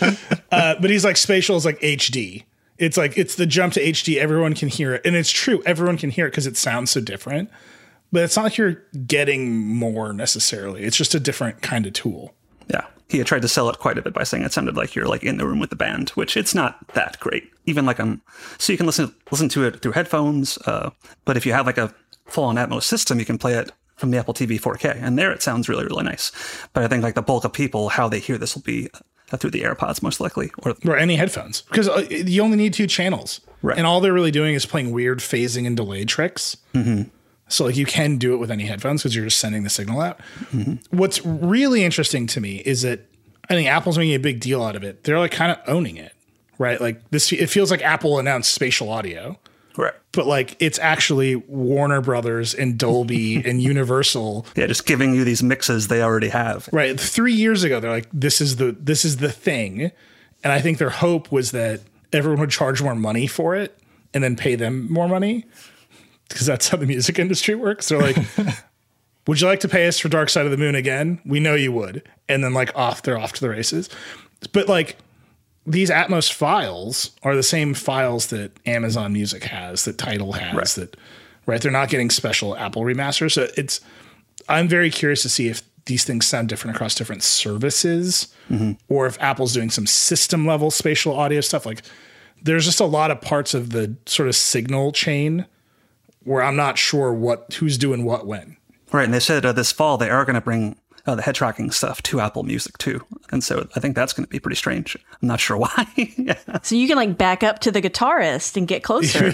but he's like, spatial is like HD. It's like, it's the jump to HD, everyone can hear it. And it's true, everyone can hear it because it sounds so different. But it's not like you're getting more necessarily. It's just a different kind of tool. Yeah. He had tried to sell it quite a bit by saying it sounded like you're like in the room with the band, which it's not that great. Even like so you can listen to it through headphones. But if you have like a full-on Atmos system, you can play it from the Apple TV 4K, and there it sounds really, really nice. But I think like the bulk of people, how they hear this will be through the AirPods most likely, or any headphones, because you only need 2 channels, right? And all they're really doing is playing weird phasing and delay tricks. So like you can do it with any headphones because you're just sending the signal out. What's really interesting to me is that I think Apple's making a big deal out of it. They're like kind of owning it, right? Like this, it feels like Apple announced spatial audio, right? But like it's actually Warner Brothers and Dolby and Universal. Yeah, just giving you these mixes they already have. Right. 3 years ago, they're like, this is the thing. And I think their hope was that everyone would charge more money for it and then pay them more money, because that's how the music industry works. They're like, would you like to pay us for Dark Side of the Moon again? We know you would. And then like they're off to the races. But like these Atmos files are the same files that Amazon Music has, that Tidal has, right? They're not getting special Apple remasters. So I'm very curious to see if these things sound different across different services, or if Apple's doing some system level spatial audio stuff. Like there's just a lot of parts of the sort of signal chain where I'm not sure who's doing what when. Right, and they said this fall they are going to bring the head tracking stuff to Apple Music too, and so I think that's going to be pretty strange. I'm not sure why. So you can like back up to the guitarist and get closer.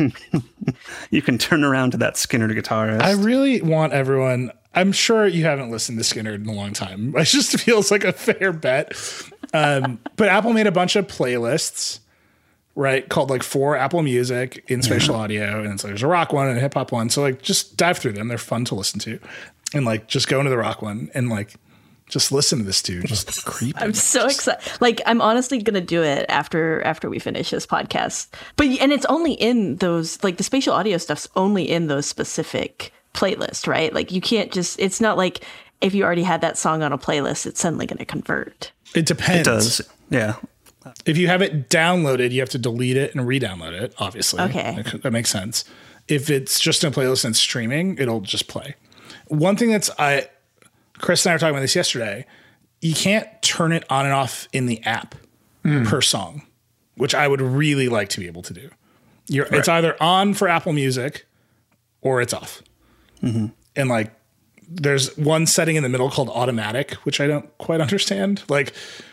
You can turn around to that Skynyrd guitarist. I really want everyone. I'm sure you haven't listened to Skynyrd in a long time. It just feels like a fair bet. But Apple made a bunch of playlists, right? Called like For Apple Music in spatial audio. And it's like, there's a rock one and a hip hop one. So like just dive through them. They're fun to listen to. And like just go into the rock one and like just listen to this dude. Just creepy. I'm so excited. Like, I'm honestly going to do it after we finish this podcast. And it's only in those, like the spatial audio stuff's only in those specific playlists, right? Like you can't just, it's not like if you already had that song on a playlist, it's suddenly going to convert. It depends. It does. Yeah. If you have it downloaded, you have to delete it and re-download it, obviously. Okay. That makes sense. If it's just in a playlist and streaming, it'll just play. One thing Chris and I were talking about this yesterday, you can't turn it on and off in the app per song, which I would really like to be able to do. It's either on for Apple Music or it's off. Mm-hmm. And like, there's one setting in the middle called automatic, which I don't quite understand. Like,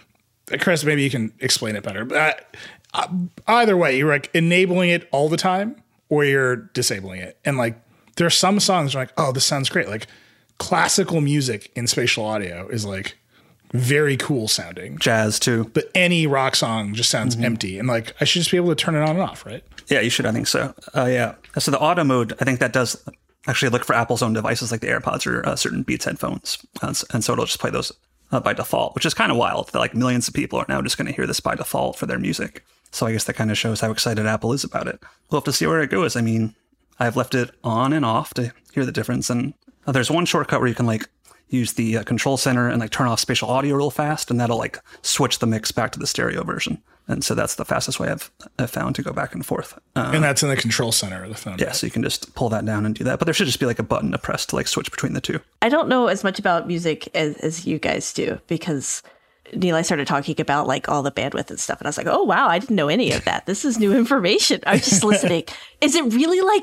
Chris, maybe you can explain it better. But either way, you're like enabling it all the time or you're disabling it. And like, there are some songs where like, oh, this sounds great. Like classical music in spatial audio is like very cool sounding. Jazz too. But any rock song just sounds empty. And like, I should just be able to turn it on and off, right? Yeah, you should. I think so. Yeah. So the auto mode, I think that does actually look for Apple's own devices like the AirPods or certain Beats headphones. And so it'll just play those by default, which is kind of wild that like millions of people are now just going to hear this by default for their music. So I guess that kind of shows how excited Apple is about it. We'll have to see where it goes. I mean, I've left it on and off to hear the difference. And there's one shortcut where you can like use the control center and like turn off spatial audio real fast. And that'll like switch the mix back to the stereo version. And so that's the fastest way I've found to go back and forth. And that's in the control center of the phone. Yeah, so you can just pull that down and do that. But there should just be like a button to press to like switch between the two. I don't know as much about music as you guys do because Neil, I started talking about like all the bandwidth and stuff. And I was like, oh, wow, I didn't know any of that. This is new information. I'm just listening. Is it really like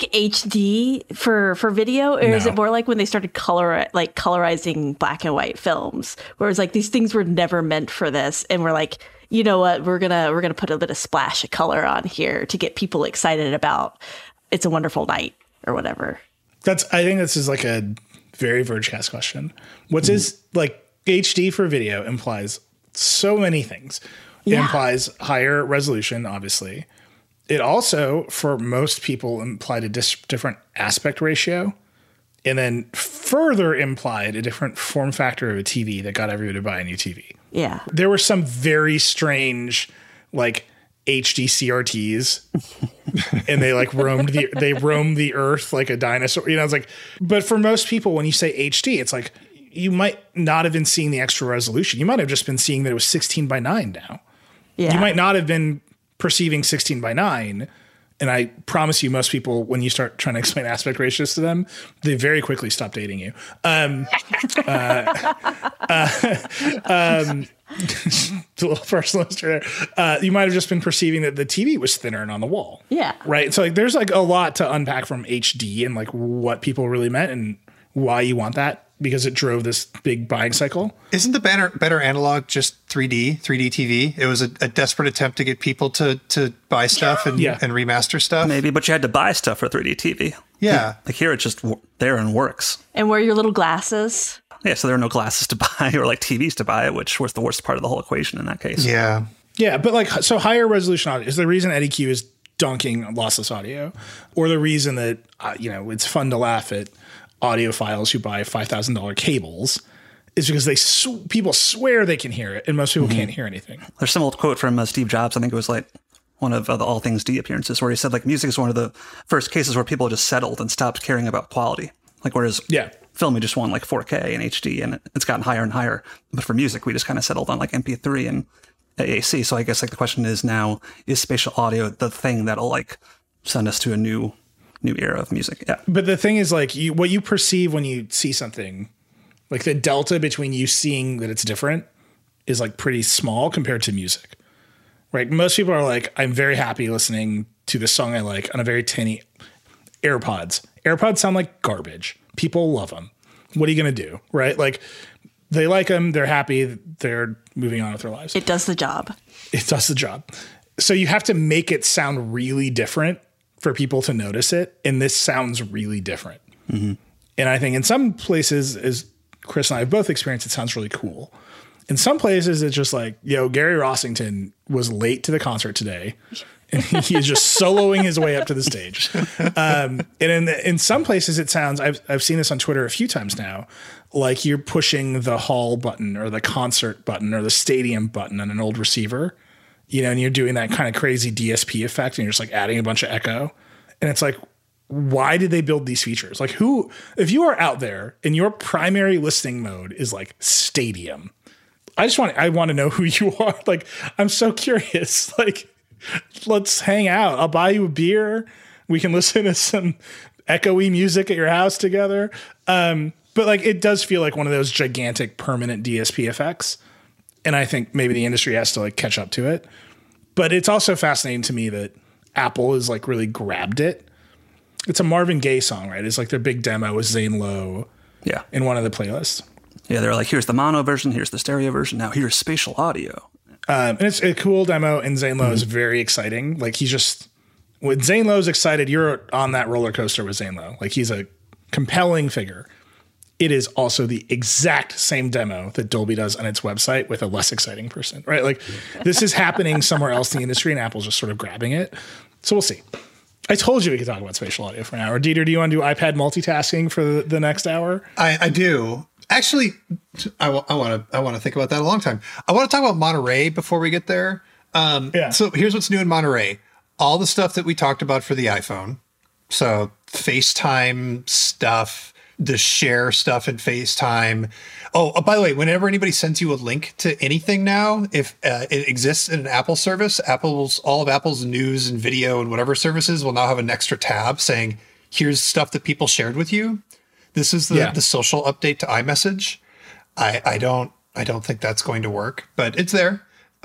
HD for video? Or is it more like when they started colorizing black and white films? Where it's like these things were never meant for this. And we're like, you know what? We're gonna put a bit of splash of color on here to get people excited about It's a Wonderful Night or whatever. I think this is like a very Vergecast question. What's is like HD for video implies so many things. It implies higher resolution, obviously. It also, for most people, implied a different aspect ratio, and then further implied a different form factor of a TV that got everybody to buy a new TV. Yeah. There were some very strange, like, HD CRTs, and they like roamed the earth like a dinosaur. You know, it's like, but for most people, when you say HD, it's like, you might not have been seeing the extra resolution. You might have just been seeing that it was 16 by 9 now. Yeah. You might not have been perceiving 16 by 9. And I promise you, most people, when you start trying to explain aspect ratios to them, they very quickly stop dating you. It's a little personal history there. You might have just been perceiving that the TV was thinner and on the wall. Yeah. Right. So like, there's like a lot to unpack from HD and like what people really meant and why you want that, because it drove this big buying cycle. Isn't the better analog just 3D TV? It was a desperate attempt to get people to buy stuff and remaster stuff. Maybe, but you had to buy stuff for 3D TV. Yeah. Like here, it's just there and works. And wear your little glasses. Yeah, so there are no glasses to buy or like TVs to buy, which was the worst part of the whole equation in that case. Yeah. Yeah, but like, so higher resolution audio is the reason Eddie Q is dunking lossless audio, or the reason that, it's fun to laugh at audiophiles who buy $5,000 cables is because people swear they can hear it, and most people can't hear anything. There's some old quote from Steve Jobs. I think it was like one of the All Things D appearances where he said like music is one of the first cases where people just settled and stopped caring about quality. Like whereas film, we just want like 4K and HD, and it's gotten higher and higher. But for music, we just kind of settled on like MP3 and AAC. So I guess like the question is now, is spatial audio the thing that'll like send us to a new era of music? Yeah. But the thing is like what you perceive when you see something, like the delta between you seeing that it's different is like pretty small compared to music, right? Most people are like, I'm very happy listening to this song I like on a very tinny AirPods. AirPods sound like garbage. People love them. What are you going to do? Right? Like they like them. They're happy. They're moving on with their lives. It does the job. It does the job. So you have to make it sound really different for people to notice it. And this sounds really different. Mm-hmm. And I think in some places, as Chris and I have both experienced, it sounds really cool. In some places, it's just like, Gary Rossington was late to the concert today And he is just soloing his way up to the stage. And in some places it sounds, I've seen this on Twitter a few times now, like you're pushing the hall button or the concert button or the stadium button on an old receiver, and you're doing that kind of crazy DSP effect and you're just like adding a bunch of echo. And it's like, why did they build these features? Like if you are out there and your primary listening mode is like stadium, I want to know who you are. Like, I'm so curious. Like, let's hang out. I'll buy you a beer. We can listen to some echoey music at your house together. But like, it does feel like one of those gigantic permanent DSP effects. And I think maybe the industry has to like catch up to it. But it's also fascinating to me that Apple has like really grabbed it. It's a Marvin Gaye song, right? It's like their big demo with Zane Lowe in one of the playlists. Yeah, they're like, here's the mono version, here's the stereo version, now here's spatial audio. And it's a cool demo, and Zane Lowe is very exciting. Like, when Zane Lowe's excited, you're on that roller coaster with Zane Lowe. Like, he's a compelling figure. It is also the exact same demo that Dolby does on its website with a less exciting person, right? Like, this is happening somewhere else in the industry, and Apple's just sort of grabbing it. So we'll see. I told you we could talk about spatial audio for an hour. Dieter, do you want to do iPad multitasking for the next hour? I do. Actually, I want to think about that a long time. I want to talk about Monterey before we get there. So here's what's new in Monterey. All the stuff that we talked about for the iPhone. So FaceTime stuff, the share stuff in FaceTime. Oh, by the way, whenever anybody sends you a link to anything now, if it exists in an Apple service, all of Apple's news and video and whatever services will now have an extra tab saying, here's stuff that people shared with you. This is the social update to iMessage. I don't think that's going to work, but it's there.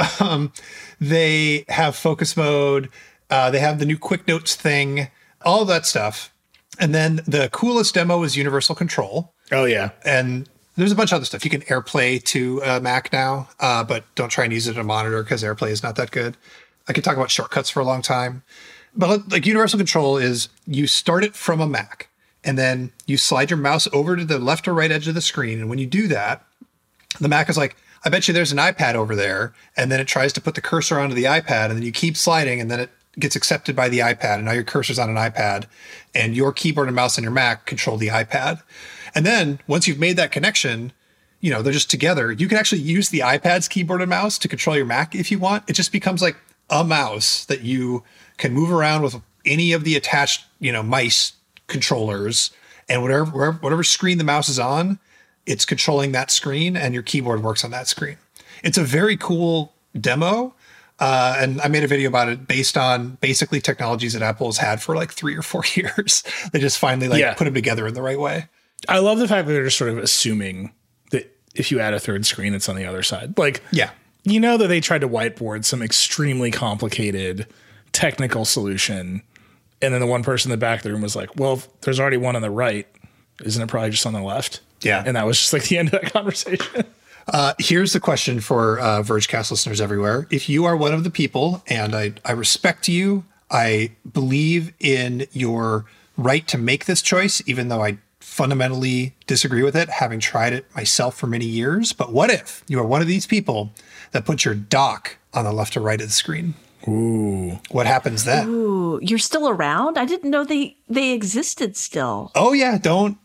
They have focus mode. They have the new Quick Notes thing, all of that stuff. And then the coolest demo is Universal Control. Oh, yeah. And there's a bunch of other stuff. You can AirPlay to Mac now, but don't try and use it on a monitor because AirPlay is not that good. I could talk about shortcuts for a long time. But like Universal Control is you start it from a Mac, and then you slide your mouse over to the left or right edge of the screen. And when you do that, the Mac is like, I bet you there's an iPad over there. And then it tries to put the cursor onto the iPad, and then you keep sliding, and then it gets accepted by the iPad. And now your cursor's on an iPad, and your keyboard and mouse on your Mac control the iPad. And then once you've made that connection, they're just together. You can actually use the iPad's keyboard and mouse to control your Mac if you want. It just becomes like a mouse that you can move around with any of the attached, mice controllers, and whatever screen the mouse is on, it's controlling that screen, and your keyboard works on that screen. It's a very cool demo. And I made a video about it based on basically technologies that Apple has had for like 3 or 4 years. They just finally put them together in the right way. I love the fact that they're just sort of assuming that if you add a third screen, it's on the other side. Like, that they tried to whiteboard some extremely complicated technical solution. And then the one person in the back of the room was like, well, if there's already one on the right, isn't it probably just on the left? Yeah. And that was just like the end of that conversation. Here's the question for Vergecast listeners everywhere. If you are one of the people, and I respect you, I believe in your right to make this choice, even though I fundamentally disagree with it, having tried it myself for many years. But what if you are one of these people that puts your dock on the left or right of the screen? Ooh. What happens then? Ooh, you're still around? I didn't know they existed still. Oh yeah,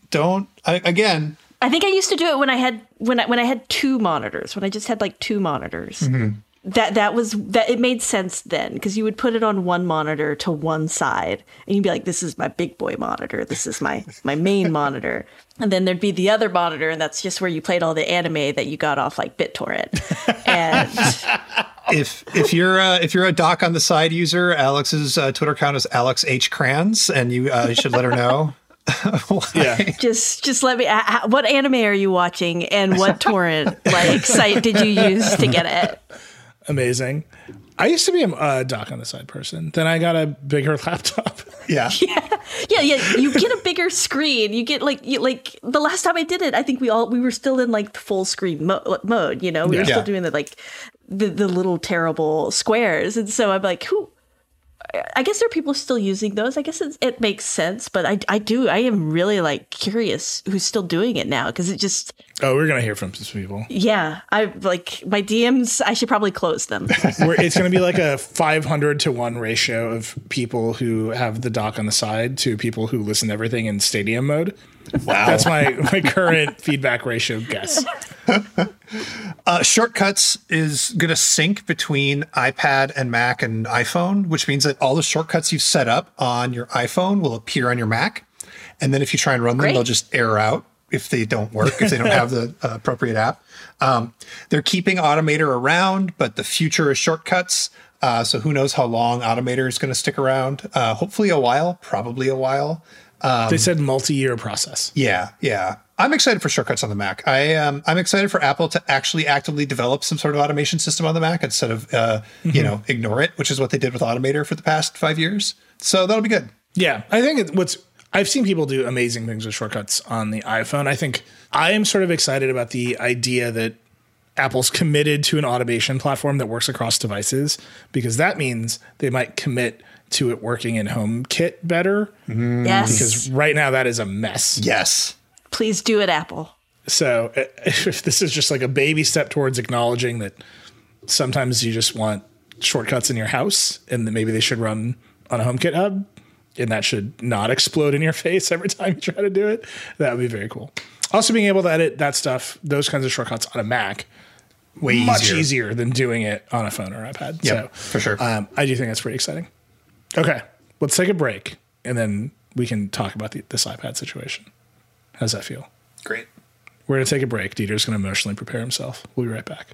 again. I think I used to do it when I had 2 monitors, when I just had like 2 monitors. Mm-hmm. That it made sense then, because you would put it on one monitor to one side and you'd be like, this is my big boy monitor. This is my main monitor. And then there'd be the other monitor, and that's just where you played all the anime that you got off like BitTorrent. And if you're a dock on the side user, Alex's Twitter account is Alex H. Kranz, and you should let her know. Yeah. Just let me. What anime are you watching, and what torrent site did you use to get it? Amazing. I used to be a dock on the side person. Then I got a bigger laptop. Yeah. You get a bigger screen. You get like the last time I did it, I think we were still in like the full screen mode. We were still doing the little terrible squares, and so I'm like, I guess there are people still using those. I guess it makes sense, but I am really like curious who's still doing it now, because it just. Oh, we're gonna hear from some people. Yeah, I like my DMs. I should probably close them. It's gonna be like a 500-to-1 ratio of people who have the dock on the side to people who listen to everything in stadium mode. Wow, that's my current feedback ratio guess. Shortcuts is going to sync between iPad and Mac and iPhone, which means that all the shortcuts you've set up on your iPhone will appear on your Mac. And then if you try and run them, they'll just error out if they don't work, if they don't have the appropriate app. They're keeping Automator around, but the future is shortcuts. So who knows how long Automator is going to stick around? Hopefully a while, probably a while. They said multi-year process. Yeah. I'm excited for shortcuts on the Mac. I'm excited for Apple to actually actively develop some sort of automation system on the Mac instead of, ignore it, which is what they did with Automator for the past 5 years. So that'll be good. Yeah, I think I've seen people do amazing things with shortcuts on the iPhone. I think I am sort of excited about the idea that Apple's committed to an automation platform that works across devices, because that means they might commit to it working in HomeKit better. Yes. Because right now that is a mess. Yes. Please do it, Apple. So if this is just like a baby step towards acknowledging that sometimes you just want shortcuts in your house and that maybe they should run on a HomeKit hub and that should not explode in your face every time you try to do it, that would be very cool. Also being able to edit that stuff, those kinds of shortcuts on a Mac, much easier than doing it on a phone or iPad. Yep, for sure. I do think that's pretty exciting. Okay, let's take a break, and then we can talk about this iPad situation. How's that feel? Great. We're going to take a break. Dieter's going to emotionally prepare himself. We'll be right back.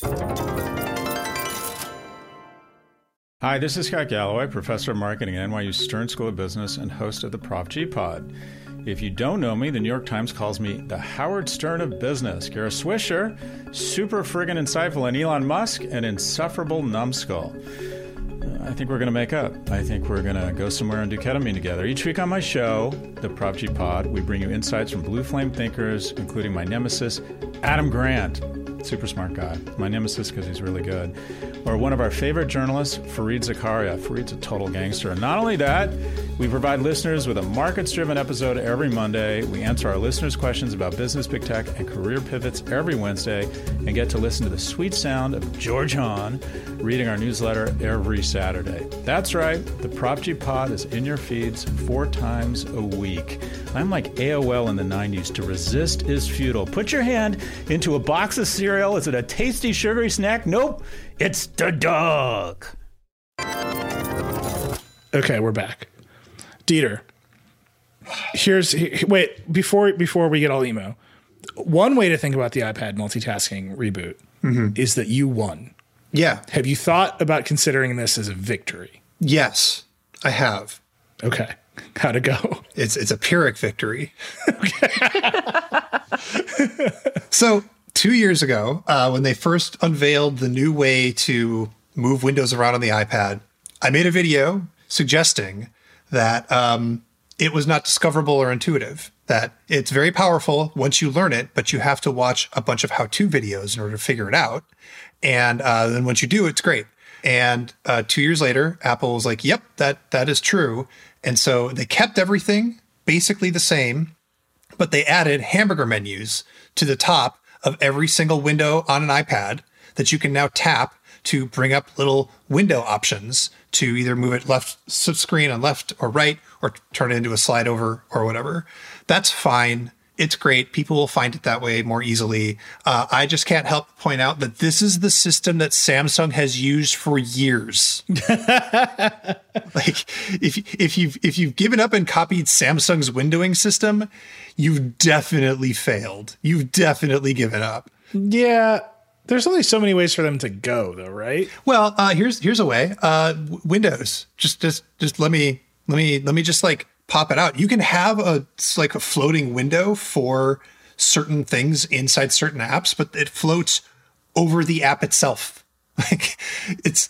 Hi, this is Scott Galloway, professor of marketing at NYU Stern School of Business and host of the Prop G Pod. If you don't know me, the New York Times calls me the Howard Stern of business. Kara Swisher, super friggin' insightful, and Elon Musk, an insufferable numbskull. I think we're going to make up. I think we're going to go somewhere and do ketamine together. Each week on my show, the Prop G Pod, we bring you insights from blue flame thinkers, including my nemesis, Adam Grant. Super smart guy. My nemesis because he's really good. Or one of our favorite journalists, Fareed Zakaria. Fareed's a total gangster. And not only that, we provide listeners with a markets-driven episode every Monday. We answer our listeners' questions about business, big tech, and career pivots every Wednesday, and get to listen to the sweet sound of George Hahn reading our newsletter every Saturday. That's right. The Prop G Pod is in your feeds 4 times a week. I'm like AOL in the 90s. To resist is futile. Put your hand into a box of cereal. Is it a tasty, sugary snack? Nope. It's the dog. Okay, we're back. Dieter, wait, before we get all emo, one way to think about the iPad multitasking reboot is that you won. Yeah. Have you thought about considering this as a victory? Yes, I have. Okay. How'd it go? It's a Pyrrhic victory. So 2 years ago, when they first unveiled the new way to move Windows around on the iPad, I made a video suggesting that it was not discoverable or intuitive, that it's very powerful once you learn it, but you have to watch a bunch of how-to videos in order to figure it out. And then once you do, it's great. And 2 years later, Apple was like, yep, that is true. And so they kept everything basically the same, but they added hamburger menus to the top of every single window on an iPad that you can now tap to bring up little window options to either move it left screen on left or right, or turn it into a slide over or whatever. That's fine. It's great. People will find it that way more easily. I just can't help but point out that this is the system that Samsung has used for years. Like, if you've given up and copied Samsung's windowing system, you've definitely failed. You've definitely given up. Yeah. There's only so many ways for them to go, though, right? Well, here's a way. Windows. Just let me just like pop it out. You can have a floating window for certain things inside certain apps, but it floats over the app itself. Like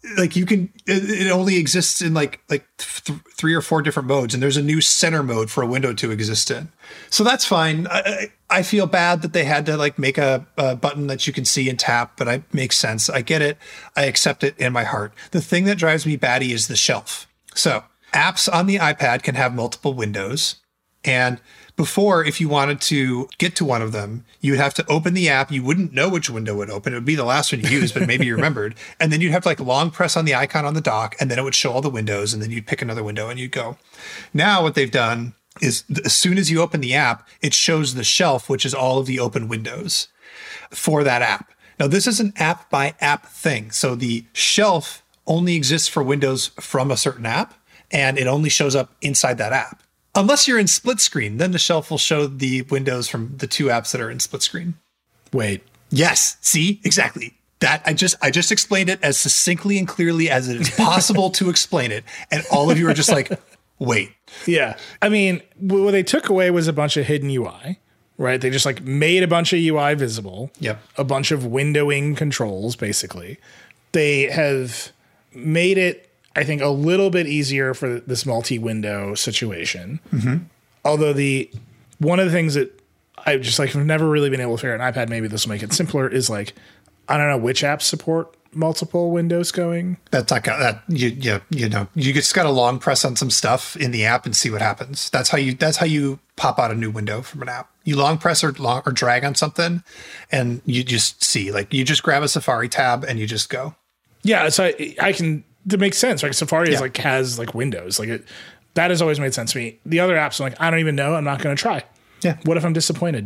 like you can, it only exists in like 3 or 4 different modes, and there's a new center mode for a window to exist in. So that's fine. I feel bad that they had to like make a button that you can see and tap, but it makes sense. I get it. I accept it in my heart. The thing that drives me batty is the shelf. So apps on the iPad can have multiple windows. And before, if you wanted to get to one of them, you would have to open the app. You wouldn't know which window would open. It would be the last one you used, but maybe you remembered. And then you'd have to like long press on the icon on the dock, and then it would show all the windows, and then you'd pick another window and you'd go. Now what they've done is as soon as you open the app, it shows the shelf, which is all of the open windows for that app. Now, this is an app by app thing. So the shelf only exists for windows from a certain app, and it only shows up inside that app. Unless you're in split screen, then the shelf will show the windows from the 2 apps that are in split screen. Wait. Yes. See? Exactly. That I just explained it as succinctly and clearly as it is possible to explain it. And all of you are just like, wait. Yeah. I mean, what they took away was a bunch of hidden UI, right? They just like made a bunch of UI visible. Yep. A bunch of windowing controls, basically. They have made it, I think, a little bit easier for this multi-window situation. Mm-hmm. Although one of the things that I just like have never really been able to figure out on iPad, maybe this will make it simpler, is like, I don't know which apps support multiple windows going. That's not that you know, you just got to long press on some stuff in the app and see what happens. That's how you pop out a new window from an app. You long press or drag on something, and you just see, like, you just grab a Safari tab and you just go. Yeah, so I can. That makes sense. Like Safari has like windows. Like that has always made sense to me. The other apps, I'm like, I don't even know. I'm not going to try. Yeah. What if I'm disappointed?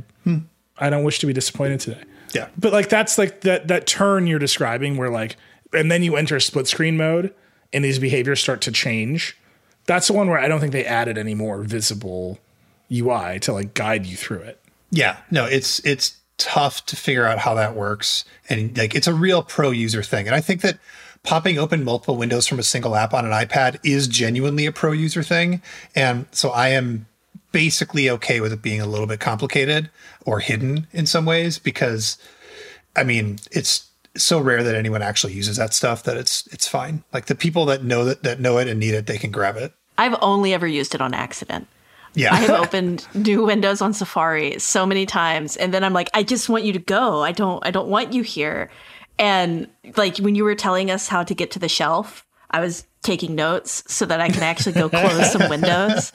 I don't wish to be disappointed today. Yeah. But like that's like that turn you're describing where like, and then you enter split screen mode and these behaviors start to change. That's the one where I don't think they added any more visible UI to like guide you through it. Yeah. No, it's tough to figure out how that works. And like, it's a real pro user thing. And I think that popping open multiple windows from a single app on an iPad is genuinely a pro user thing. And so I am basically okay with it being a little bit complicated or hidden in some ways, because I mean, it's so rare that anyone actually uses that stuff that it's fine. Like the people that know it and need it, they can grab it. I've only ever used it on accident. Yeah. I have opened new windows on Safari so many times, and then I'm like, I just want you to go. I don't want you here. And like when you were telling us how to get to the shelf, I was taking notes so that I can actually go close some windows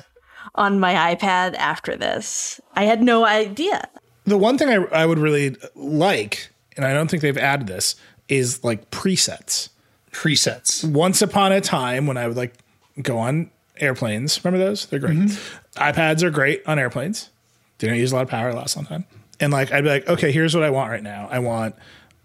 on my iPad after this. I had no idea. The one thing I would really like, and I don't think they've added this, is like presets. Presets. Once upon a time when I would like go on airplanes. Remember those? They're great. Mm-hmm. iPads are great on airplanes. They don't use a lot of power, last long time. And like I'd be like, okay, here's what I want right now. I want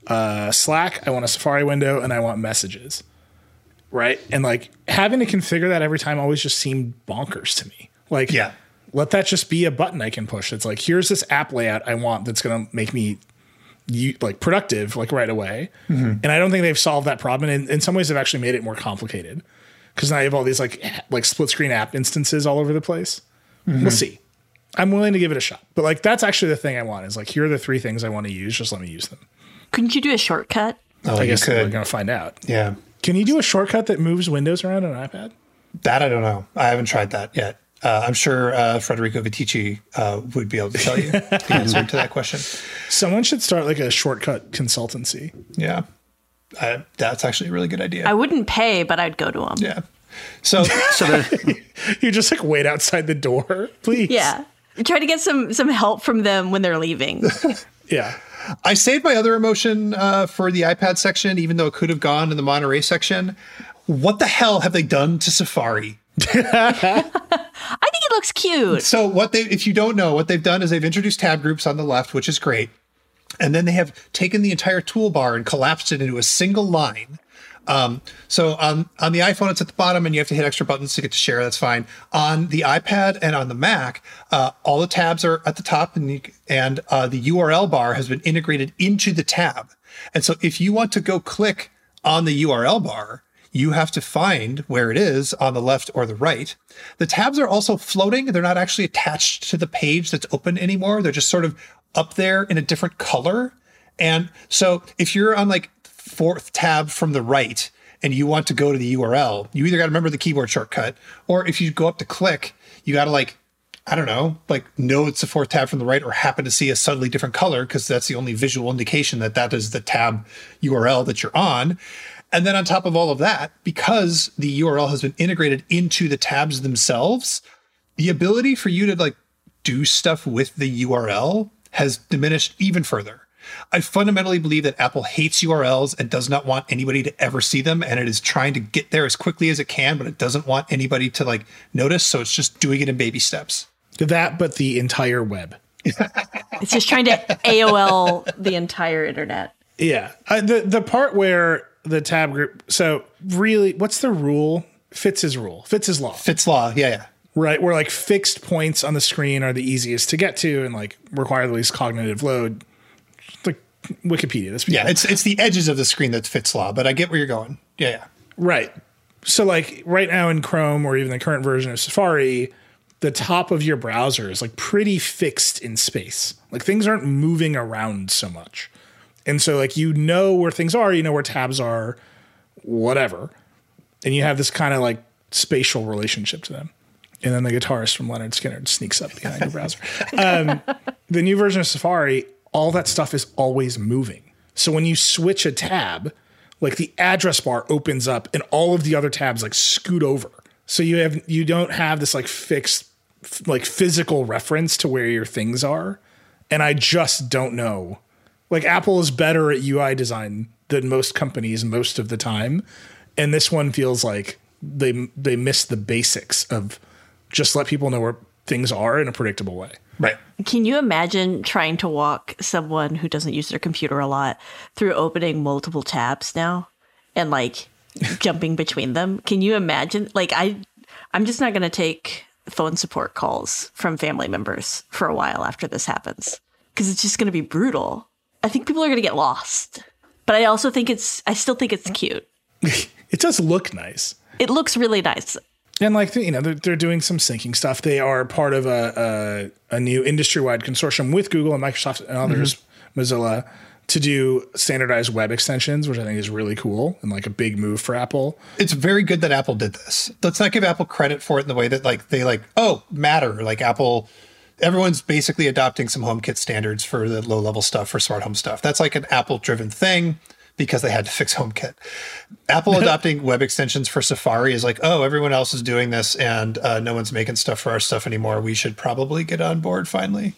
Slack, I want a Safari window, and I want messages, right? And like having to configure that every time always just seemed bonkers to me. Like, yeah, let that just be a button I can push. It's like, here's this app layout I want that's going to make me like productive, like right away. Mm-hmm. And I don't think they've solved that problem. And in some ways, they've actually made it more complicated because now you have all these like split screen app instances all over the place. Mm-hmm. We'll see. I'm willing to give it a shot, but like that's actually the thing I want is like, here are the 3 things I want to use. Just let me use them. Couldn't you do a shortcut? Oh, I guess we're going to find out. Yeah. Can you do a shortcut that moves windows around on an iPad? That I don't know. I haven't tried that yet. I'm sure Federico Vitici would be able to tell you the answer to that question. Someone should start like a shortcut consultancy. Yeah. That's actually a really good idea. I wouldn't pay, but I'd go to them. Yeah. So you just like wait outside the door, please. Yeah. Try to get some help from them when they're leaving. Yeah. I saved my other emotion for the iPad section, even though it could have gone in the Monterey section. What the hell have they done to Safari? I think it looks cute. So if you don't know, what they've done is they've introduced tab groups on the left, which is great. And then they have taken the entire toolbar and collapsed it into a single line. So on the iPhone, it's at the bottom and you have to hit extra buttons to get to share. That's fine. On the iPad and on the Mac, all the tabs are at the top and the URL bar has been integrated into the tab. And so if you want to go click on the URL bar, you have to find where it is on the left or the right. The tabs are also floating. They're not actually attached to the page that's open anymore. They're just sort of up there in a different color. And so if you're on like 4th tab from the right and you want to go to the URL, you either got to remember the keyboard shortcut, or if you go up to click, you got to like, I don't know it's the fourth tab from the right, or happen to see a subtly different color because that's the only visual indication that that is the tab URL that you're on. And then on top of all of that, because the URL has been integrated into the tabs themselves, the ability for you to like do stuff with the URL has diminished even further. I fundamentally believe that Apple hates URLs and does not want anybody to ever see them. And it is trying to get there as quickly as it can, but it doesn't want anybody to like notice. So it's just doing it in baby steps. That, but the entire web. It's just trying to AOL the entire internet. Yeah. The part where the tab group. So really, what's the rule? Fitz's rule. Fitz's law. Fitz law. Yeah. Right. Where like fixed points on the screen are the easiest to get to and like require the least cognitive load. Like Wikipedia. It's the edges of the screen that's Fitz law, but I get where you're going. Yeah. Right. So like right now in Chrome or even the current version of Safari, the top of your browser is like pretty fixed in space. Like things aren't moving around so much. And so like, you know where things are, you know where tabs are, whatever. And you have this kind of like spatial relationship to them. And then the guitarist from Leonard Skinner sneaks up behind your browser. The new version of Safari, all that stuff is always moving. So when you switch a tab, like the address bar opens up and all of the other tabs like scoot over. So you don't have this like fixed, like physical reference to where your things are. And I just don't know. Like Apple is better at UI design than most companies most of the time. And this one feels like they missed the basics of just let people know where things are in a predictable way. Right. Can you imagine trying to walk someone who doesn't use their computer a lot through opening multiple tabs now and like jumping between them? Can you imagine? Like I'm just not going to take phone support calls from family members for a while after this happens because it's just going to be brutal. I think people are going to get lost, but I still think it's cute. It does look nice. It looks really nice. And like, you know, they're doing some syncing stuff. They are part of a new industry-wide consortium with Google and Microsoft and others, Mozilla, to do standardized web extensions, which I think is really cool and like a big move for Apple. It's very good that Apple did this. Let's not give Apple credit for it in the way that like they like, oh, Matter, like Apple, everyone's basically adopting some HomeKit standards for the low-level stuff, for smart home stuff. That's like an Apple-driven thing because they had to fix HomeKit. Apple adopting web extensions for Safari is like, oh, everyone else is doing this and no one's making stuff for our stuff anymore. We should probably get on board finally.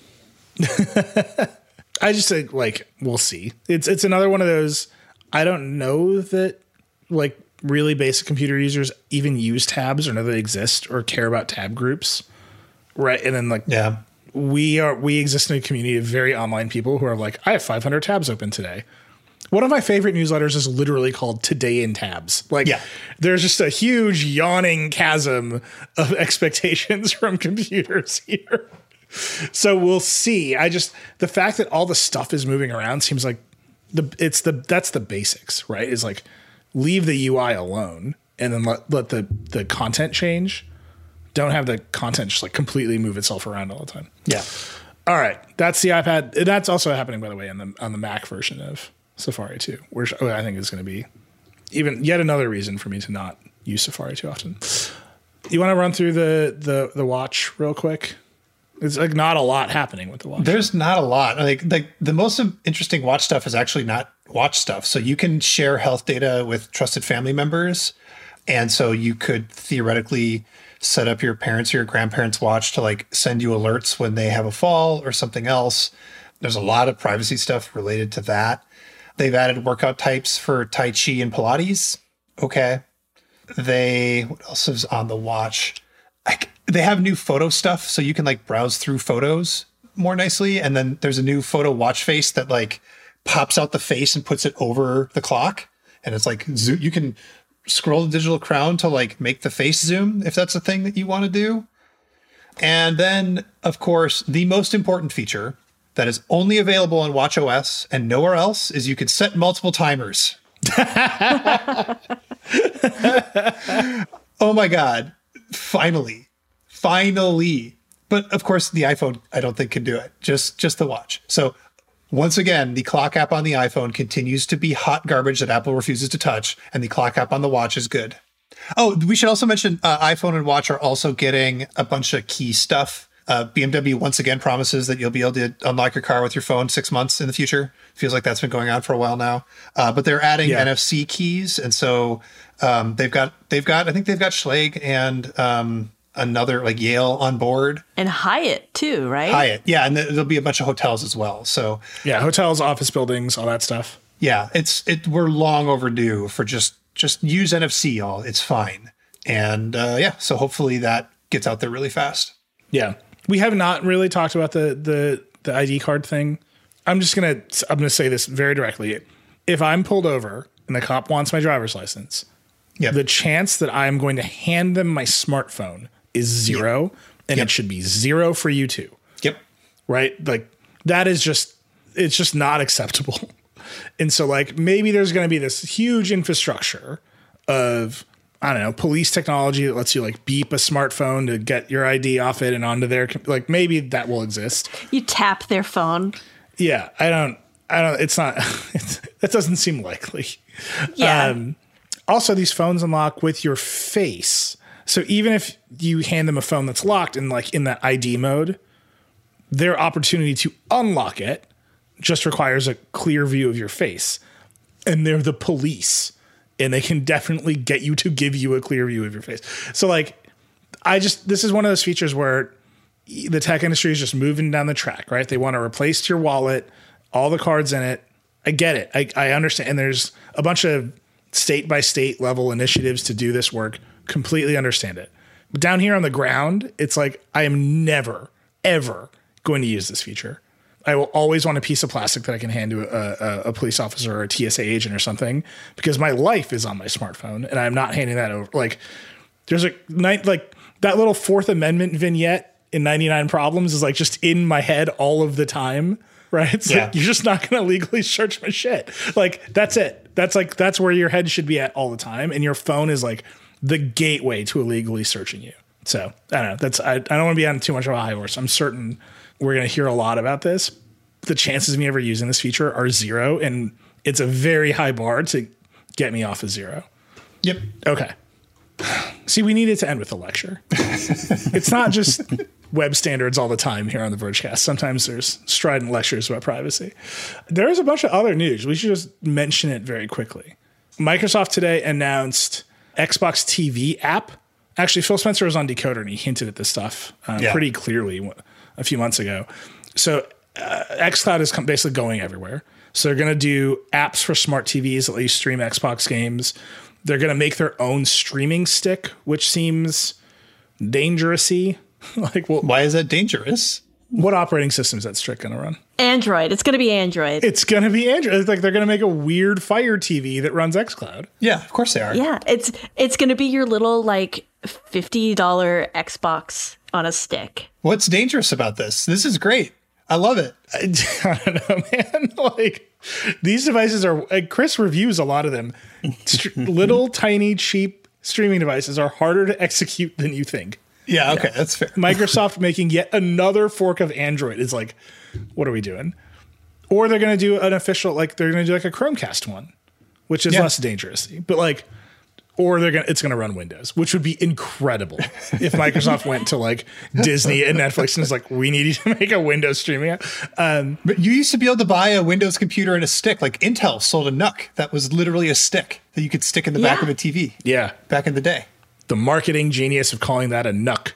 I just say, like, we'll see. It's another one of those, I don't know that, like, really basic computer users even use tabs or know they exist or care about tab groups, right? And then, like, yeah, we exist in a community of very online people who are like, I have 500 tabs open today. One of my favorite newsletters is literally called Today in Tabs. Like, yeah. There's just a huge yawning chasm of expectations from computers here. So we'll see. The fact that all the stuff is moving around seems like that's the basics, right? Is like leave the UI alone and then let the content change. Don't have the content just like completely move itself around all the time. Yeah. All right. That's the iPad. That's also happening, by the way, on the Mac version of Safari 2, which I think is going to be even yet another reason for me to not use Safari too often. You want to run through the watch real quick? It's like not a lot happening with the watch. There's not a lot. Like the most interesting watch stuff is actually not watch stuff. So you can share health data with trusted family members. And so you could theoretically set up your parents' or your grandparents' watch to like send you alerts when they have a fall or something else. There's a lot of privacy stuff related to that. They've added workout types for Tai Chi and Pilates. Okay. What else is on the watch? They have new photo stuff, so you can like browse through photos more nicely. And then there's a new photo watch face that like pops out the face and puts it over the clock. And it's like, you can scroll the digital crown to like make the face zoom if that's a thing that you want to do. And then, of course, the most important feature that is only available on watchOS and nowhere else is you can set multiple timers. Oh my God. Finally. But of course the iPhone, I don't think can do it. Just the watch. So Once again, the clock app on the iPhone continues to be hot garbage that Apple refuses to touch, and the clock app on the watch is good. Oh, we should also mention iPhone and watch are also getting a bunch of key stuff. BMW once again promises that you'll be able to unlock your car with your phone 6 months in the future. Feels like that's been going on for a while now. But they're adding NFC keys, and so they've got I think they've got Schlage and another like Yale on board, and Hyatt too, right? Hyatt, yeah, and there'll be a bunch of hotels as well. So yeah, hotels, office buildings, all that stuff. Yeah, we're long overdue for just use NFC, y'all. It's fine, and so hopefully that gets out there really fast. Yeah. We have not really talked about the ID card thing. I'm gonna say this very directly. If I'm pulled over and the cop wants my driver's license, the chance that I'm going to hand them my smartphone is zero, and it should be zero for you too. Yep. Right? Like that is it's just not acceptable. And so like maybe there's going to be this huge infrastructure of, I don't know, police technology that lets you like beep a smartphone to get your ID off it and onto their, like maybe that will exist. You tap their phone. Yeah. I don't, it's not, that doesn't seem likely. Yeah. Also these phones unlock with your face. So even if you hand them a phone that's locked and like in that ID mode, their opportunity to unlock it just requires a clear view of your face. And they're the police. And they can definitely get you to give you a clear view of your face. So like, this is one of those features where the tech industry is just moving down the track, right? They want to replace your wallet, all the cards in it. I get it. I understand. And there's a bunch of state by state level initiatives to do this work. Completely understand it. But down here on the ground, it's like, I am never, ever going to use this feature. I will always want a piece of plastic that I can hand to a police officer or a TSA agent or something, because my life is on my smartphone and I'm not handing that over. Like there's like that little Fourth Amendment vignette in 99 Problems is like just in my head all of the time. Right. It's like, you're just not going to legally search my shit. Like that's it. That's where your head should be at all the time. And your phone is like the gateway to illegally searching you. So I don't know. I don't want to be on too much of a high horse. I'm certain we're going to hear a lot about this. The chances of me ever using this feature are zero, and it's a very high bar to get me off of zero. Yep. Okay. See, we needed to end with a lecture. It's not just web standards all the time here on the Vergecast. Sometimes there's strident lectures about privacy. There's a bunch of other news. We should just mention it very quickly. Microsoft today announced Xbox TV app. Actually, Phil Spencer was on Decoder, and he hinted at this stuff pretty clearly a few months ago. So xCloud is basically going everywhere. So they're going to do apps for smart TVs that let you stream Xbox games. They're going to make their own streaming stick, which seems dangerous-y. Like, well, why is that dangerous? What operating system is that stick going to run? Android. It's going to be Android. It's going to be Android. It's like they're going to make a weird Fire TV that runs xCloud. Yeah, of course they are. Yeah, it's going to be your little like $50 Xbox on a stick. What's dangerous about this? This is great. I love it. I don't know, man. Like these devices are, like, Chris reviews a lot of them. Little tiny cheap streaming devices are harder to execute than you think. Yeah, okay, that's fair. Microsoft making yet another fork of Android is like, what are we doing? Or they're going to do an official, like they're going to do like a Chromecast one, which is less dangerous. But like, or it's going to run Windows, which would be incredible if Microsoft went to like Disney and Netflix and was like, we need you to make a Windows streaming app. But you used to be able to buy a Windows computer and a stick. Like Intel sold a NUC that was literally a stick that you could stick in the back of a TV. Yeah. Back in the day. The marketing genius of calling that a NUC.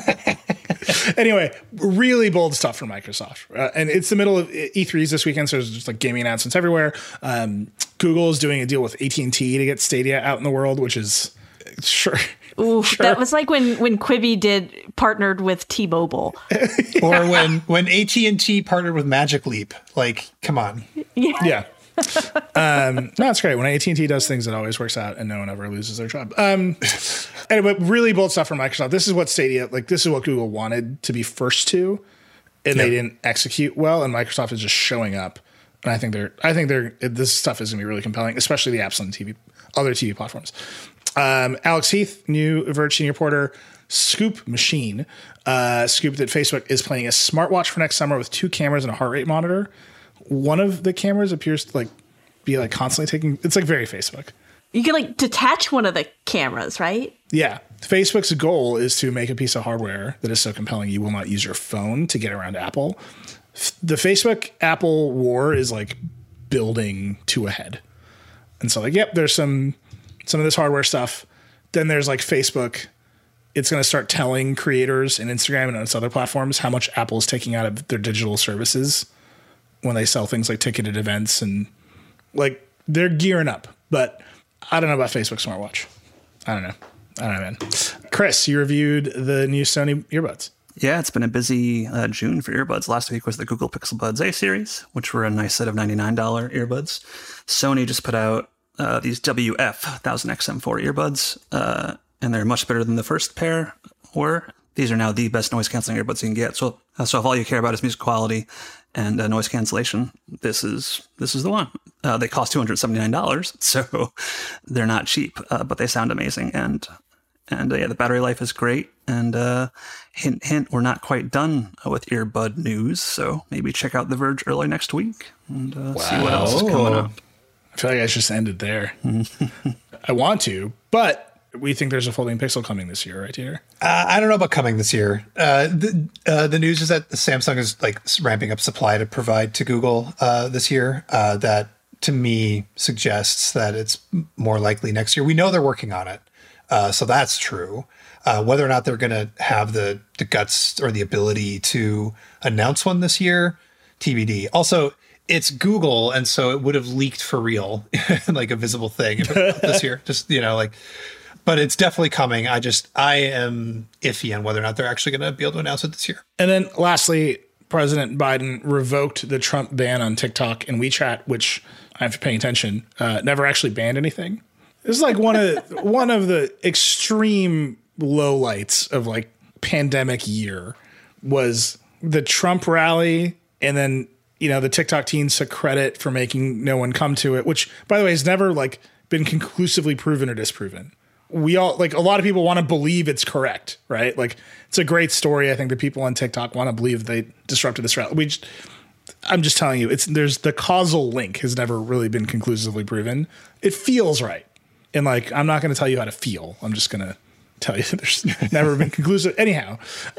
Anyway, really bold stuff from Microsoft. And it's the middle of E3s this weekend, so there's just like gaming announcements everywhere. Google is doing a deal with AT&T to get Stadia out in the world, which is sure. That was like when Quibi partnered with T-Mobile. Or when AT&T partnered with Magic Leap. Like, come on. Yeah. No, it's great. When AT&T does things, it always works out and no one ever loses their job. Anyway, really bold stuff from Microsoft. This is what Stadia, like this is what Google wanted to be first to, and they didn't execute well, and Microsoft is just showing up. And I think this stuff is going to be really compelling, especially the apps on other TV platforms. Alex Heath, new Verge senior reporter, Scoop Machine, scooped that Facebook is planning a smartwatch for next summer with 2 cameras and a heart rate monitor. one of the cameras appears to like be like constantly taking. It's like very Facebook. You can like detach one of the cameras, right? Yeah. Facebook's goal is to make a piece of hardware that is so compelling you will not use your phone to get around Apple. The Facebook Apple war is like building to a head. And so like, yep, there's some of this hardware stuff. Then there's like Facebook. It's going to start telling creators in Instagram and on its other platforms how much Apple is taking out of their digital services when they sell things like ticketed events, and like they're gearing up. But I don't know about Facebook smartwatch. I don't know, man. Chris, you reviewed the new Sony earbuds. Yeah, it's been a busy June for earbuds. Last week was the Google Pixel Buds A series, which were a nice set of $99 earbuds. Sony just put out these WF 1000XM4 earbuds, and they're much better than the first pair were. These are now the best noise canceling earbuds you can get. So if all you care about is music quality and noise cancellation, this is the one. They cost $279, so they're not cheap, but they sound amazing. And yeah, the battery life is great. And hint, we're not quite done with earbud news, so maybe check out The Verge early next week and see what else is coming up. I feel like I just ended there. I want to, but we think there's a folding Pixel coming this year, right, Peter? I don't know about coming this year. The news is that Samsung is like ramping up supply to provide to Google this year. That to me suggests that it's more likely next year. We know they're working on it, so that's true. Whether or not they're going to have the guts or the ability to announce one this year, TBD. Also, it's Google, and so it would have leaked for real, like a visible thing this year. Just but it's definitely coming. I am iffy on whether or not they're actually going to be able to announce it this year. And then lastly, President Biden revoked the Trump ban on TikTok and WeChat, which I have to pay attention, never actually banned anything. This is like one of the extreme lowlights of like pandemic year was the Trump rally, and then the TikTok teens took credit for making no one come to it, which by the way has never like been conclusively proven or disproven. We all like a lot of people want to believe it's correct, right? Like it's a great story. I think the people on TikTok want to believe they disrupted this rally. I'm just telling you, there's the causal link has never really been conclusively proven. It feels right. And like, I'm not going to tell you how to feel. I'm just going to tell you there's never been conclusive. Anyhow,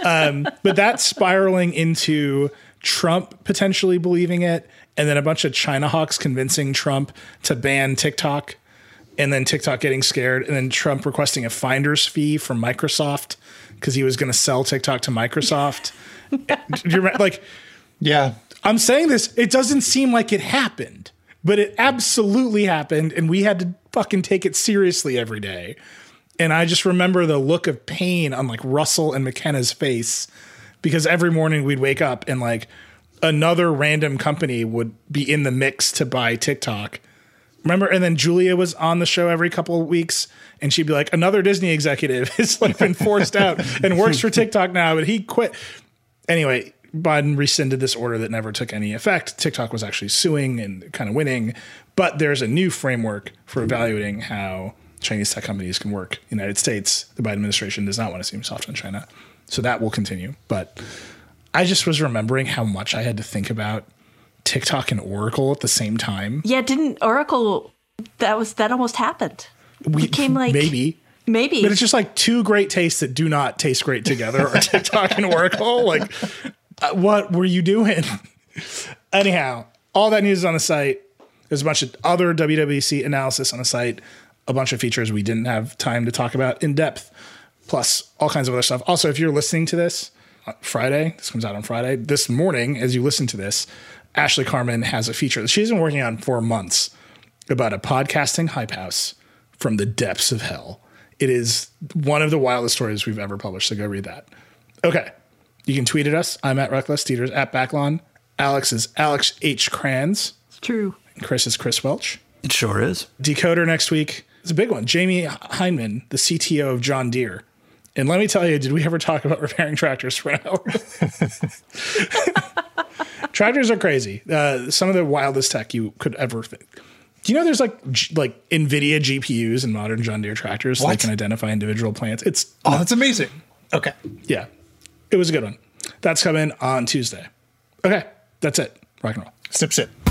but that's spiraling into Trump potentially believing it, and then a bunch of China hawks convincing Trump to ban TikTok, and then TikTok getting scared, and then Trump requesting a finder's fee from Microsoft because he was going to sell TikTok to Microsoft. Do you remember, like, yeah, I'm saying this, it doesn't seem like it happened, but it absolutely happened, and we had to fucking take it seriously every day. And I just remember the look of pain on like Russell and McKenna's face, because every morning we'd wake up and like another random company would be in the mix to buy TikTok. Remember? And then Julia was on the show every couple of weeks, and she'd be like, another Disney executive has like been forced out and works for TikTok now, but he quit. Anyway, Biden rescinded this order that never took any effect. TikTok was actually suing and kind of winning, but there's a new framework for evaluating how Chinese tech companies can work in the United States. The Biden administration does not want to seem soft on China, so that will continue. But I just was remembering how much I had to think about TikTok and Oracle at the same time. Yeah, didn't Oracle, that almost happened. We became like maybe. But it's just like two great tastes that do not taste great together are TikTok and Oracle. Like, what were you doing? Anyhow, all that news is on the site. There's a bunch of other WWDC analysis on the site, a bunch of features we didn't have time to talk about in depth, plus all kinds of other stuff. Also, if you're listening to this Friday, this comes out on Friday, this morning, as you listen to this, Ashley Carmen has a feature that she's been working on for months about a podcasting hype house from the depths of hell. It is one of the wildest stories we've ever published, so go read that. Okay. You can tweet at us. I'm at Reckless. Dieter's at Backlon. Alex is Alex H. Kranz. It's true. And Chris is Chris Welch. It sure is. Decoder next week. It's a big one. Jamie Hyneman, the CTO of John Deere. And let me tell you, did we ever talk about repairing tractors for an hour? Tractors are crazy. Some of the wildest tech you could ever think. Do you know there's like NVIDIA GPUs in modern John Deere tractors so they can identify individual plants? That's amazing. Okay. Yeah. It was a good one. That's coming on Tuesday. Okay. That's it. Rock and roll. Snip, snip.